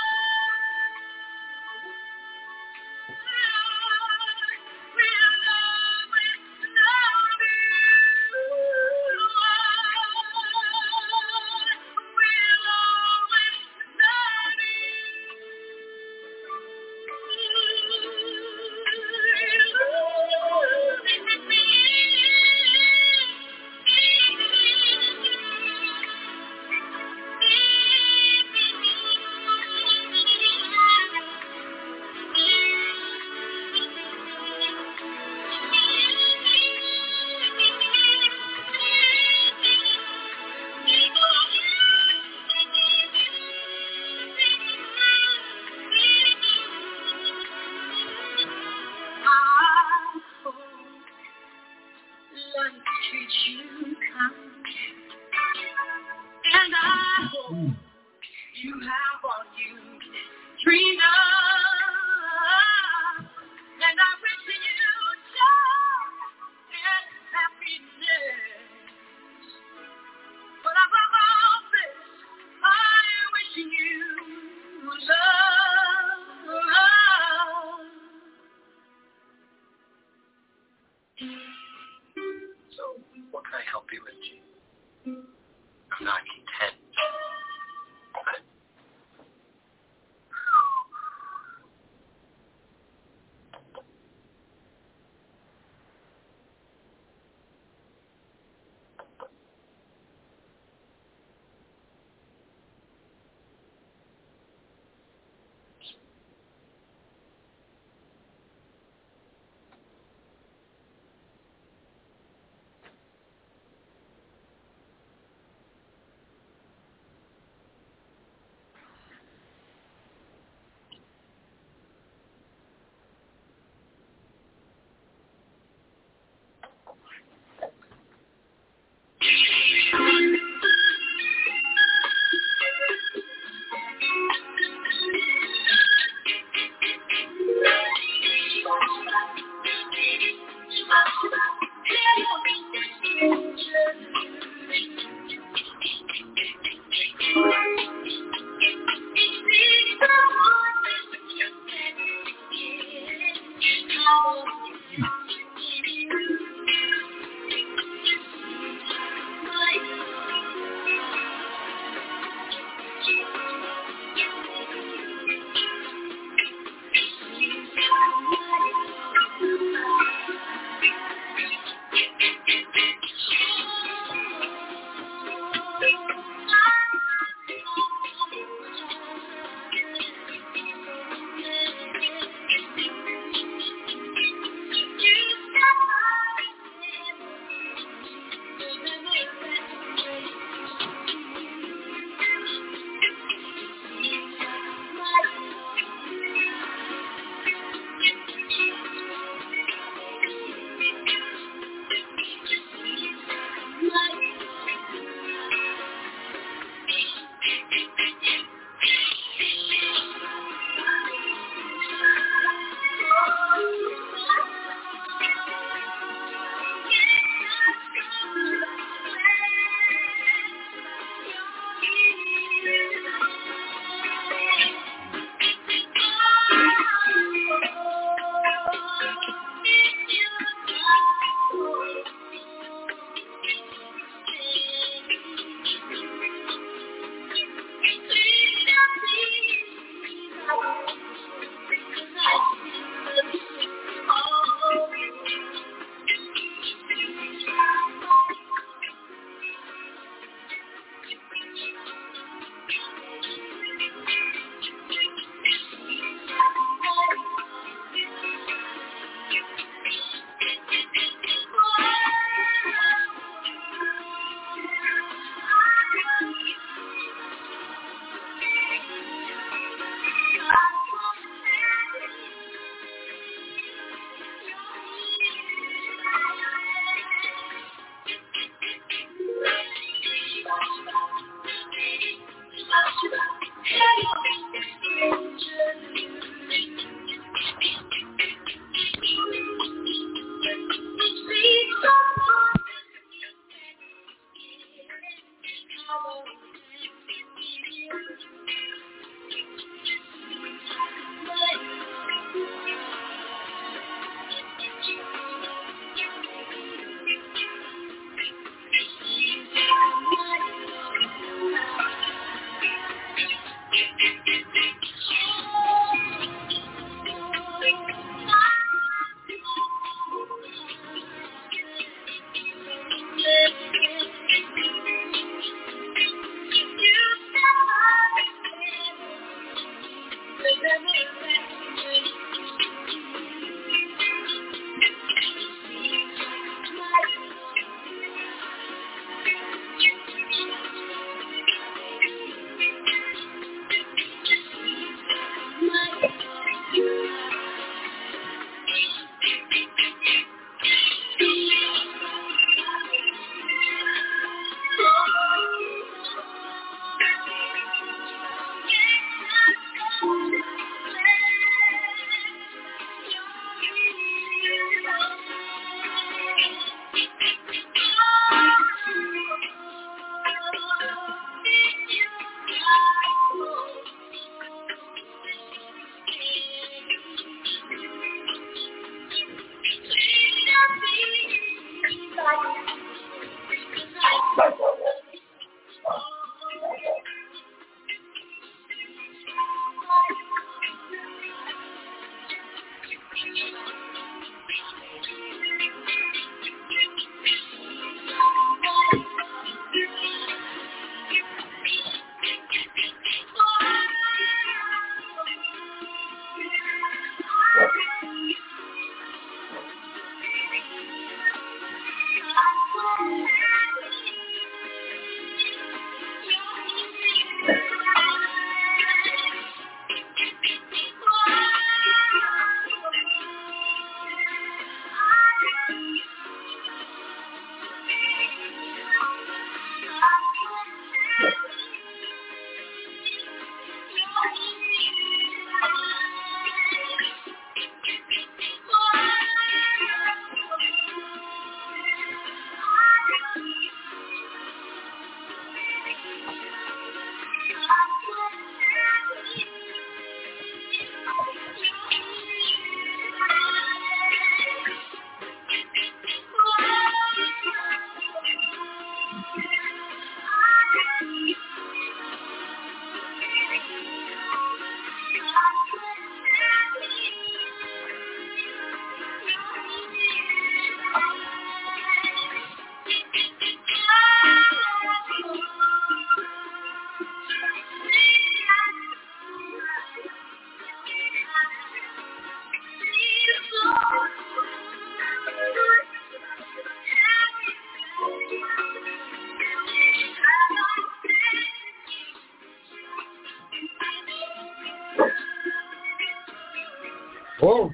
Whoa.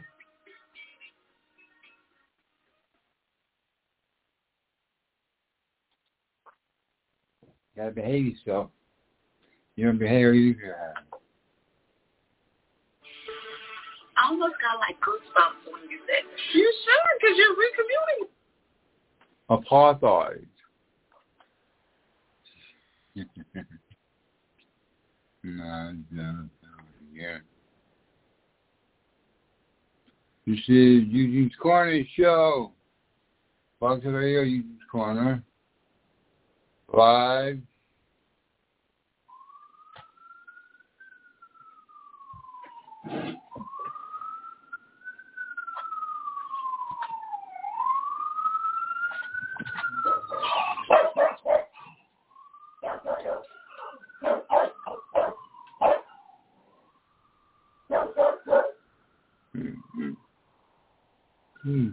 Gotta behave yourself. You don't behave, you behave. I almost got like goosebumps when you said that. You should, because you're recommuting. Apartheid. no, no, no, yeah. You see, Eugene's Corner show. Fox Radio, Eugene's Corner. Live. Mm-hmm. Hmm.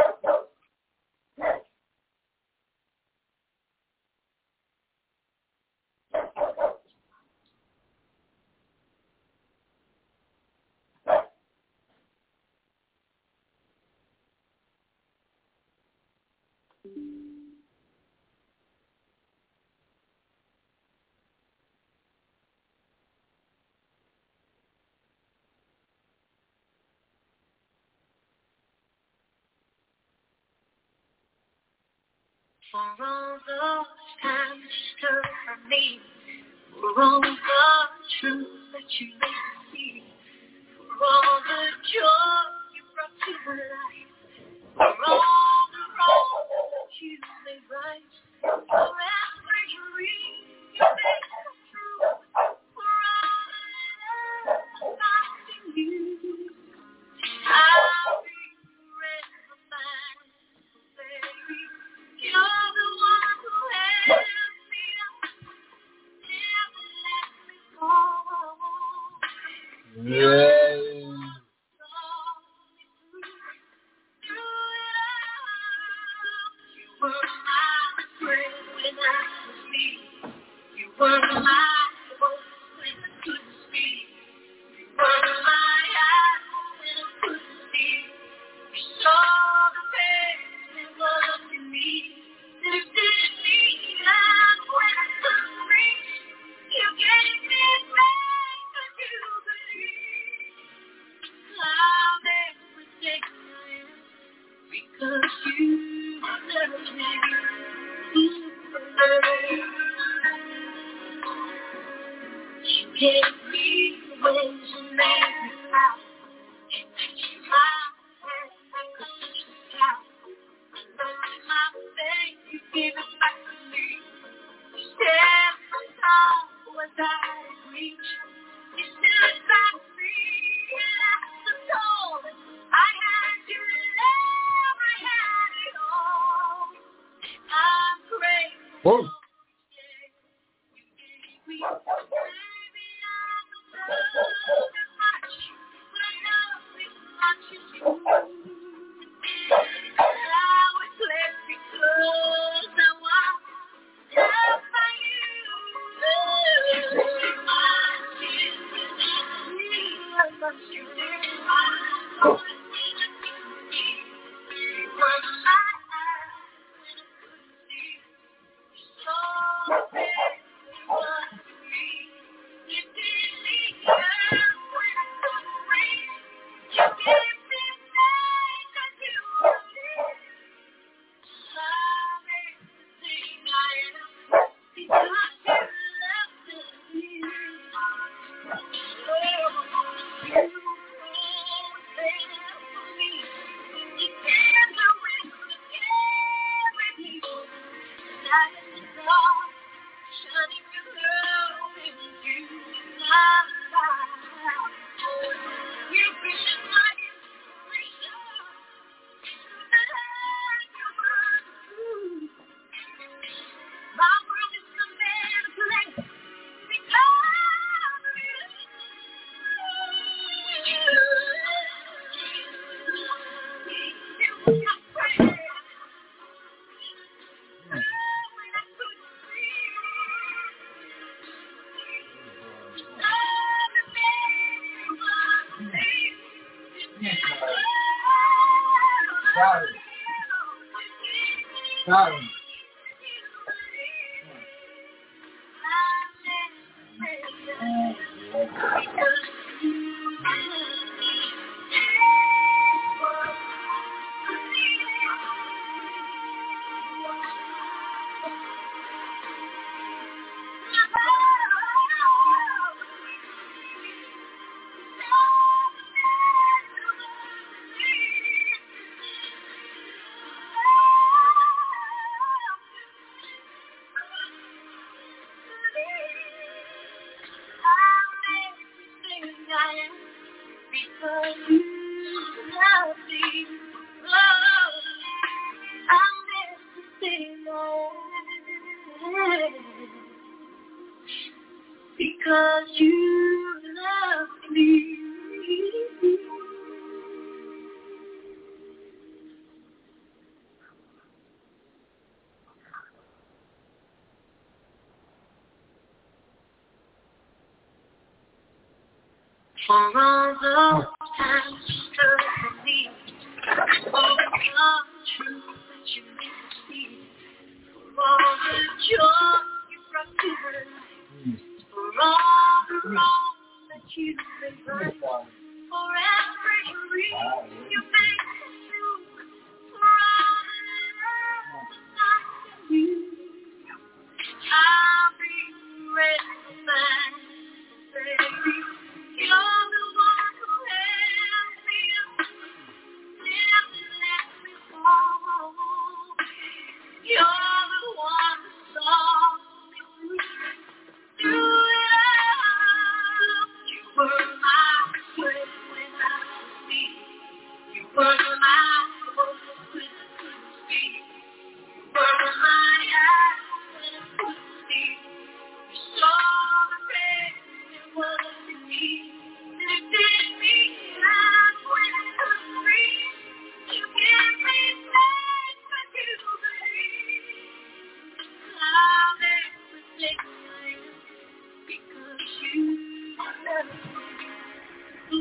For all those times you stood for me, for all the truth that you made me see, for all the joy you brought to my life, for all the wrongs you made right, for every dream you made come true, for all the love I found in you, I'll be recognized, baby. You're the one who held me up, never let me fall. Yay. You were my friend when I was weak. You were my voice when I couldn't speak. You were my eyes when I couldn't see. You saw the pain that was in me. Lifted me up when I couldn't reach. You gave me faith that you believe. I'll never take you because you loved me. You gave me ways to make me proud. You touched my head like a touch cloud. I looked my faith, you gave it back to me. You said my song was out of reach. You stood by me and I was told I had your love, I had it all. I'm grateful. Whoa. You gave me, baby, I don't love as much, but I know as much as you. Now it's less because I was loved by you. My children, I love you. My voice when I couldn't speak. You were my eyes when I couldn't see. You saw Got it. Got it. Because you love me. For all those times you stood for me, for all the truth that you made me see, for all the joy you brought to my life, for all the wrong that you made right, for every reason you made me new, for all the love that's in you, I'll be grateful, baby. You're the one who held me up, never let me fall. You're the one who saw me through, through it all. You were my strength when I was weak. You were my hope when I couldn't speak. You were my eyes when I couldn't see. You saw the pain it was in me. Lifted me up when I couldn't breathe. You gave me faith when you believed. I'll never take my own because you love me.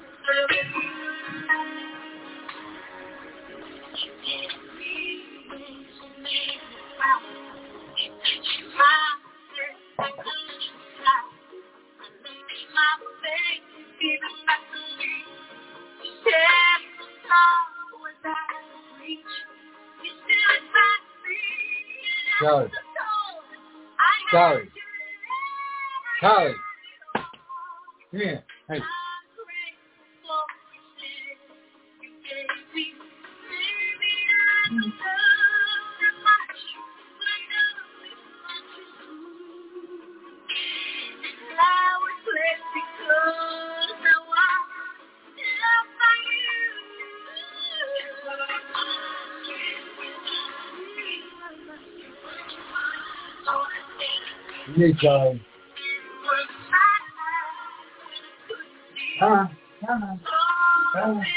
You gave me wings and made me proud. You touched my head like a little cloud. I laid my faith and gave it back to me. You said the star was out of reach. You still inside me. Charlie. Charlie. Charlie. Come here. Hey. Hey, Charlie. Come on. Come on. Come on.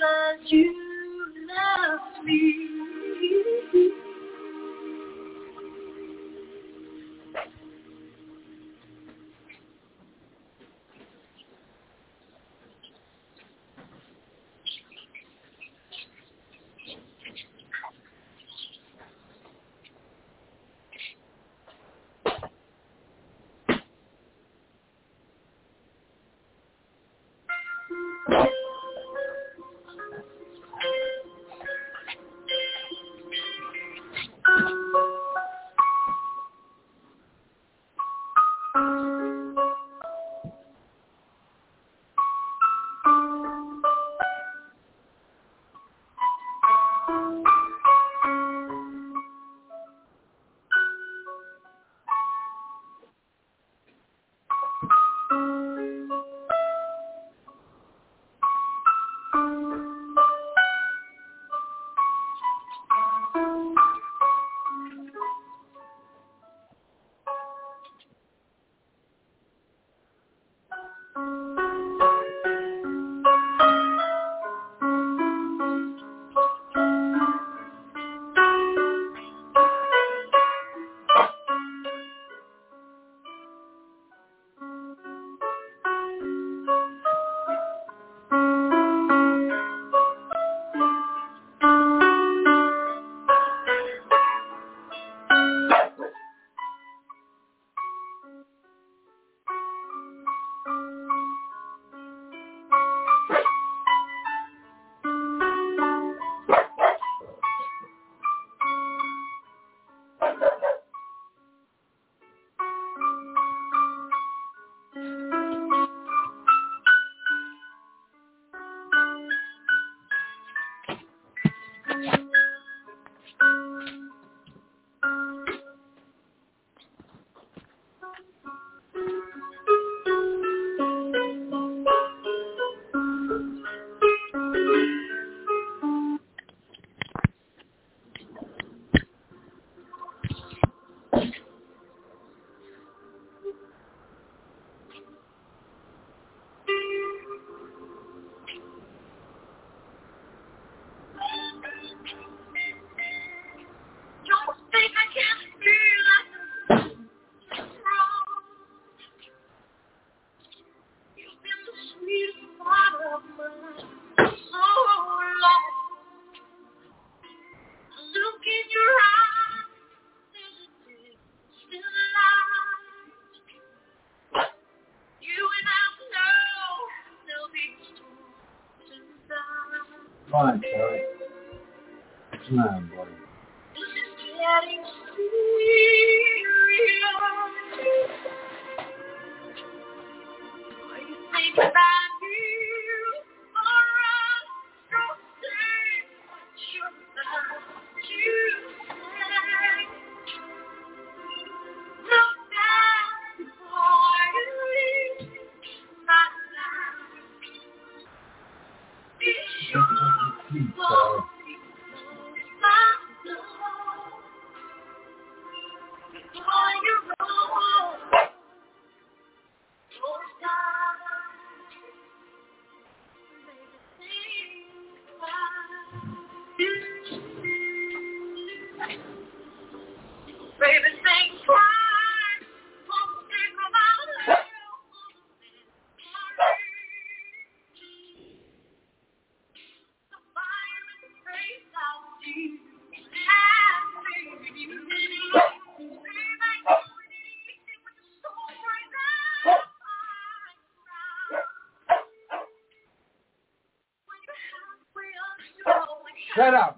'cause you love me. Come on, Charlie. Come on, buddy. Getting serious. Are you thinking about you? Alright, don't say what you're about to say. Look back before you leave my life. Be sure for my soul. Before you roll, don't stop. Baby, think twice. Won't think about it. The fire in the face I'll see. And baby, you baby, with the soul right now. When you're halfway up, you're always Shut up.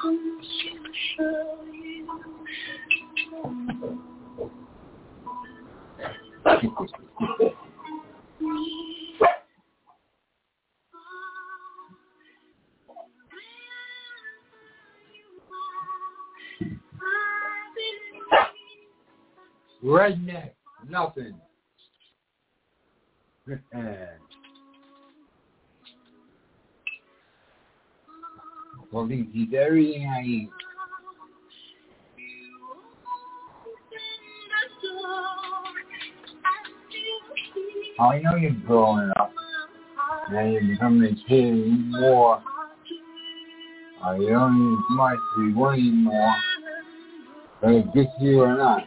Redneck, nothing. Well, he eats everything I eat. I know you're growing up, and you're becoming a kid more. Uh, you don't need much to be wanting more, whether it gets you or not.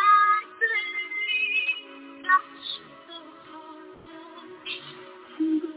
Thank you.